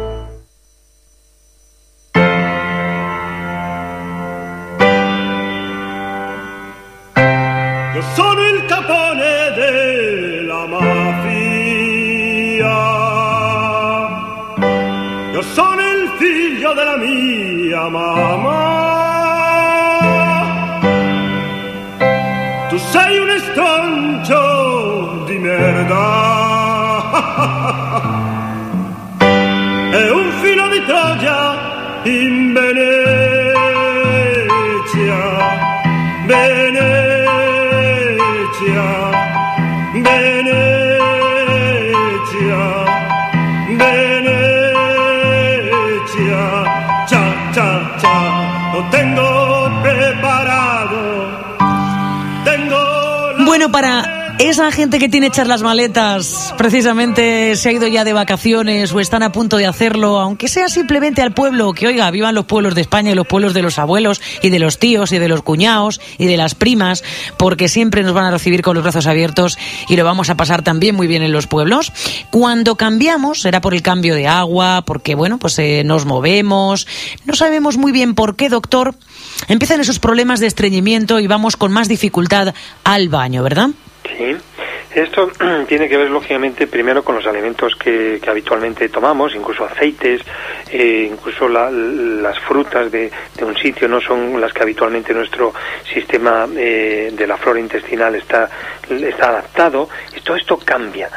[SPEAKER 20] Io sono il capone della mafia. Io sono il figlio della mia mamma. Tu sei un estrancio di merda. E un filo di Troia in Venezia. Venezia. Venezia, Venezia, cha, cha, cha, lo tengo preparado, tengo la...
[SPEAKER 12] Bueno, para esa gente que tiene hechas las maletas, precisamente se ha ido ya de vacaciones o están a punto de hacerlo, aunque sea simplemente al pueblo, que oiga, vivan los pueblos de España y los pueblos de los abuelos y de los tíos y de los cuñados y de las primas, porque siempre nos van a recibir con los brazos abiertos y lo vamos a pasar también muy bien en los pueblos. Cuando cambiamos, será por el cambio de agua, porque bueno, pues eh, nos movemos, no sabemos muy bien por qué, doctor, empiezan esos problemas de estreñimiento y vamos con más dificultad al baño, ¿verdad?
[SPEAKER 13] Sí, esto tiene que ver lógicamente primero con los alimentos que, que habitualmente tomamos, incluso aceites, eh, incluso la, las frutas de, de un sitio no son las que habitualmente nuestro sistema eh, de la flora intestinal está, está adaptado, y todo esto cambia.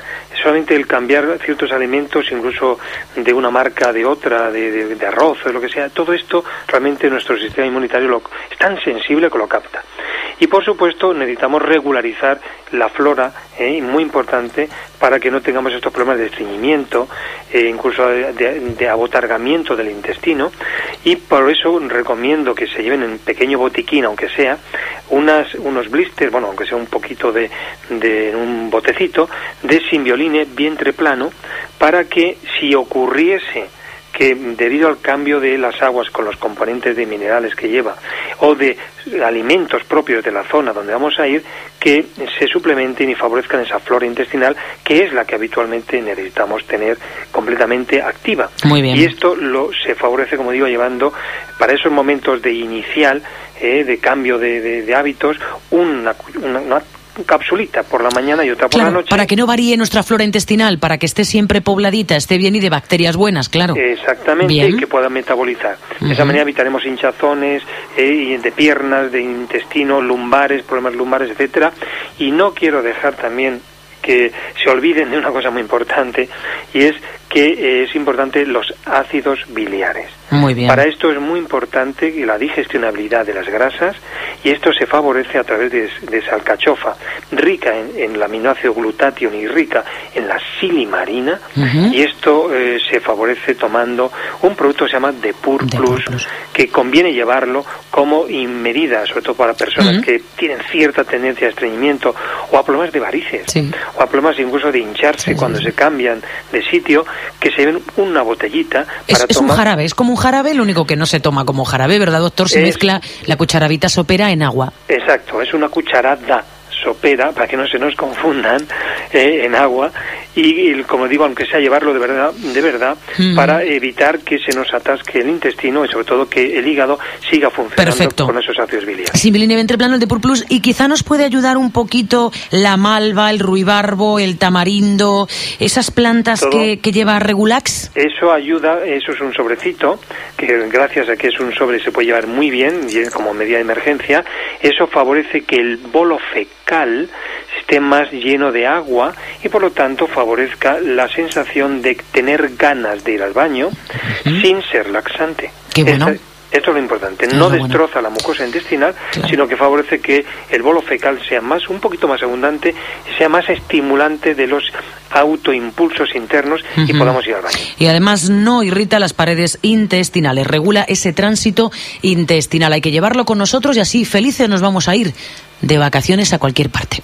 [SPEAKER 13] solamente el cambiar ciertos alimentos, incluso de una marca de otra, de, de, de arroz o de lo que sea, todo esto realmente nuestro sistema inmunitario lo, es tan sensible que lo capta. Y por supuesto necesitamos regularizar la flora, eh, muy importante, para que no tengamos estos problemas de estreñimiento, eh, incluso de, de, de abotargamiento del intestino, y por eso recomiendo que se lleven en pequeño botiquín, aunque sea, unas, unos blisters, bueno, aunque sea un poquito de, de un botecito, de Simbioline vientre plano, para que si ocurriese que debido al cambio de las aguas con los componentes de minerales que lleva o de alimentos propios de la zona donde vamos a ir, que se suplementen y favorezcan esa flora intestinal, que es la que habitualmente necesitamos tener completamente activa.
[SPEAKER 12] Muy bien.
[SPEAKER 13] Y esto lo se favorece, como digo, llevando para esos momentos de inicial, eh, de cambio de, de, de hábitos, una, una, una capsulita por la mañana y otra por
[SPEAKER 12] claro,
[SPEAKER 13] la noche.
[SPEAKER 12] Para que no varíe nuestra flora intestinal, para que esté siempre pobladita, esté bien y de bacterias buenas, claro.
[SPEAKER 13] Exactamente,
[SPEAKER 12] bien.
[SPEAKER 13] Y que puedan metabolizar.
[SPEAKER 12] Uh-huh.
[SPEAKER 13] De esa manera evitaremos hinchazones eh, de piernas, de intestino, lumbares, problemas lumbares, etcétera. Y no quiero dejar también que se olviden de una cosa muy importante, y es que eh, es importante los ácidos biliares.
[SPEAKER 12] Muy bien.
[SPEAKER 13] Para esto es muy importante la digestionabilidad de las grasas, y esto se favorece a través de, de esa alcachofa rica en, en el aminoácido glutatión y rica en la silimarina, uh-huh. y esto eh, se favorece tomando un producto que se llama Depur Plus, Plus, que conviene llevarlo como medida, sobre todo para personas uh-huh. que tienen cierta tendencia a estreñimiento o a problemas de varices, sí. o a problemas incluso de hincharse sí, cuando sí. se cambian de sitio, que se lleven una botellita
[SPEAKER 12] es,
[SPEAKER 13] para
[SPEAKER 12] es
[SPEAKER 13] tomar.
[SPEAKER 12] un jarabe, es como un jarabe, lo único que no se toma como jarabe, ¿verdad, doctor? Se es... mezcla la cucharadita sopera en agua.
[SPEAKER 13] Exacto, es una cucharada sopera, para que no se nos confundan, eh, en agua, y, y como digo, aunque sea llevarlo de verdad, de verdad, mm. para evitar que se nos atasque el intestino y sobre todo que el hígado siga funcionando
[SPEAKER 12] Perfecto.
[SPEAKER 13] Con esos ácidos biliares.
[SPEAKER 12] Simbioline vientre plano, el Depur Plus, y quizá nos puede ayudar un poquito la malva, el ruibarbo, el tamarindo, esas plantas que, que lleva Regulax.
[SPEAKER 13] Eso ayuda, eso es un sobrecito, que gracias a que es un sobre se puede llevar muy bien, como medida de emergencia. Eso favorece que el bolo fecal esté más lleno de agua y por lo tanto favorezca la sensación de tener ganas de ir al baño uh-huh. sin ser laxante.
[SPEAKER 12] Qué bueno.
[SPEAKER 13] Esta, esto es lo importante,
[SPEAKER 12] Qué
[SPEAKER 13] no
[SPEAKER 12] bueno.
[SPEAKER 13] destroza la mucosa intestinal,
[SPEAKER 12] claro.
[SPEAKER 13] sino que favorece que el bolo fecal sea más, un poquito más abundante, sea más estimulante de los autoimpulsos internos uh-huh. y podamos ir al baño.
[SPEAKER 12] Y además no irrita las paredes intestinales, regula ese tránsito intestinal. Hay que llevarlo con nosotros y así felices nos vamos a ir de vacaciones a cualquier parte.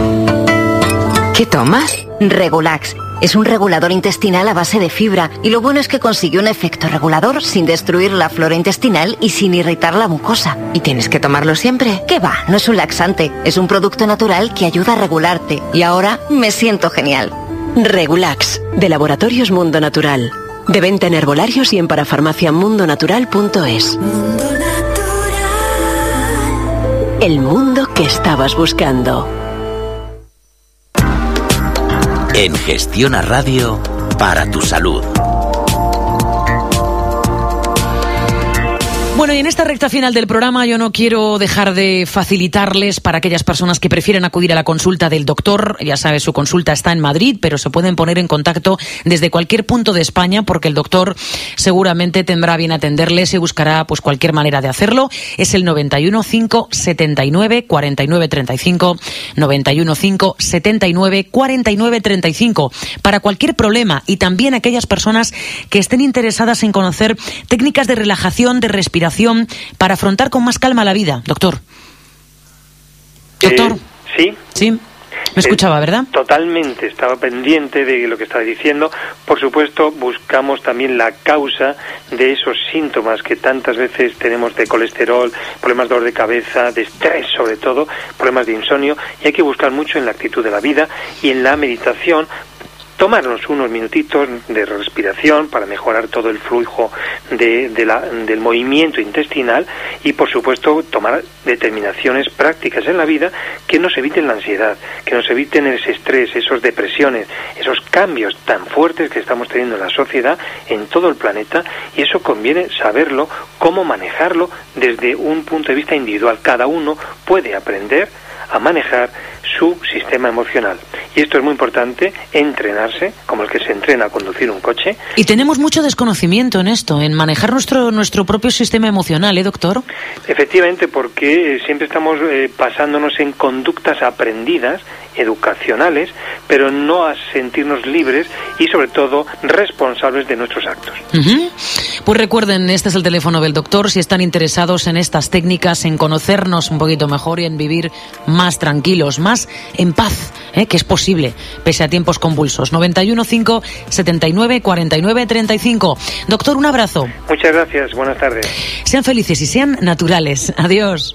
[SPEAKER 17] ¿Qué tomas?
[SPEAKER 15] Regulax. Es un regulador intestinal a base de fibra y lo bueno es que consigue un efecto regulador sin destruir la flora intestinal y sin irritar la mucosa.
[SPEAKER 17] ¿Y tienes que tomarlo siempre?
[SPEAKER 15] ¿Qué va? No es un laxante, es un producto natural que ayuda a regularte y ahora me siento genial.
[SPEAKER 19] Regulax, de Laboratorios Mundo Natural. De venta en herbolarios y en parafarmacia mundo natural punto es.
[SPEAKER 3] Mundo Natural.
[SPEAKER 19] El mundo que estabas buscando.
[SPEAKER 1] En Gestiona Radio, para tu salud.
[SPEAKER 12] Bueno, y en esta recta final del programa yo no quiero dejar de facilitarles para aquellas personas que prefieren acudir a la consulta del doctor. Ya sabes, su consulta está en Madrid, pero se pueden poner en contacto desde cualquier punto de España porque el doctor seguramente tendrá bien atenderles y buscará pues cualquier manera de hacerlo. Es el noventa y uno, cinco setenta y nueve, cuarenta y nueve treinta y cinco, noventa y uno, cinco setenta y nueve, cuarenta y nueve treinta y cinco, para cualquier problema, y también aquellas personas que estén interesadas en conocer técnicas de relajación, de respiración, para afrontar con más calma la vida, doctor. Doctor.
[SPEAKER 13] Eh, sí.
[SPEAKER 12] Sí. Me escuchaba, ¿verdad?
[SPEAKER 13] Totalmente, estaba pendiente de lo que estaba diciendo. Por supuesto, buscamos también la causa de esos síntomas que tantas veces tenemos de colesterol, problemas de dolor de cabeza, de estrés sobre todo, problemas de insomnio, y hay que buscar mucho en la actitud de la vida y en la meditación. Tomarnos unos minutitos de respiración para mejorar todo el flujo de, de la, del movimiento intestinal y, por supuesto, tomar determinaciones prácticas en la vida que nos eviten la ansiedad, que nos eviten ese estrés, esas depresiones, esos cambios tan fuertes que estamos teniendo en la sociedad, en todo el planeta, y eso conviene saberlo, cómo manejarlo desde un punto de vista individual. Cada uno puede aprender a manejar su sistema emocional. Y esto es muy importante, entrenarse, como el que se entrena a conducir un coche.
[SPEAKER 12] Y tenemos mucho desconocimiento en esto, en manejar nuestro nuestro propio sistema emocional, ¿eh, doctor?
[SPEAKER 13] Efectivamente, porque eh, siempre estamos eh, basándonos en conductas aprendidas, educacionales, pero no a sentirnos libres y sobre todo responsables de nuestros actos.
[SPEAKER 12] Uh-huh. Pues recuerden, este es el teléfono del doctor si están interesados en estas técnicas, en conocernos un poquito mejor y en vivir más tranquilos, más en paz, ¿eh? Que es posible, pese a tiempos convulsos. noventa y uno, cinco, setenta y nueve, cuarenta y nueve, treinta y cinco. Doctor, un abrazo.
[SPEAKER 13] Muchas gracias, buenas tardes.
[SPEAKER 12] Sean felices y sean naturales. Adiós.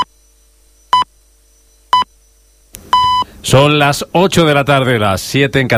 [SPEAKER 2] Son las ocho de la tarde, las siete en Cataluña.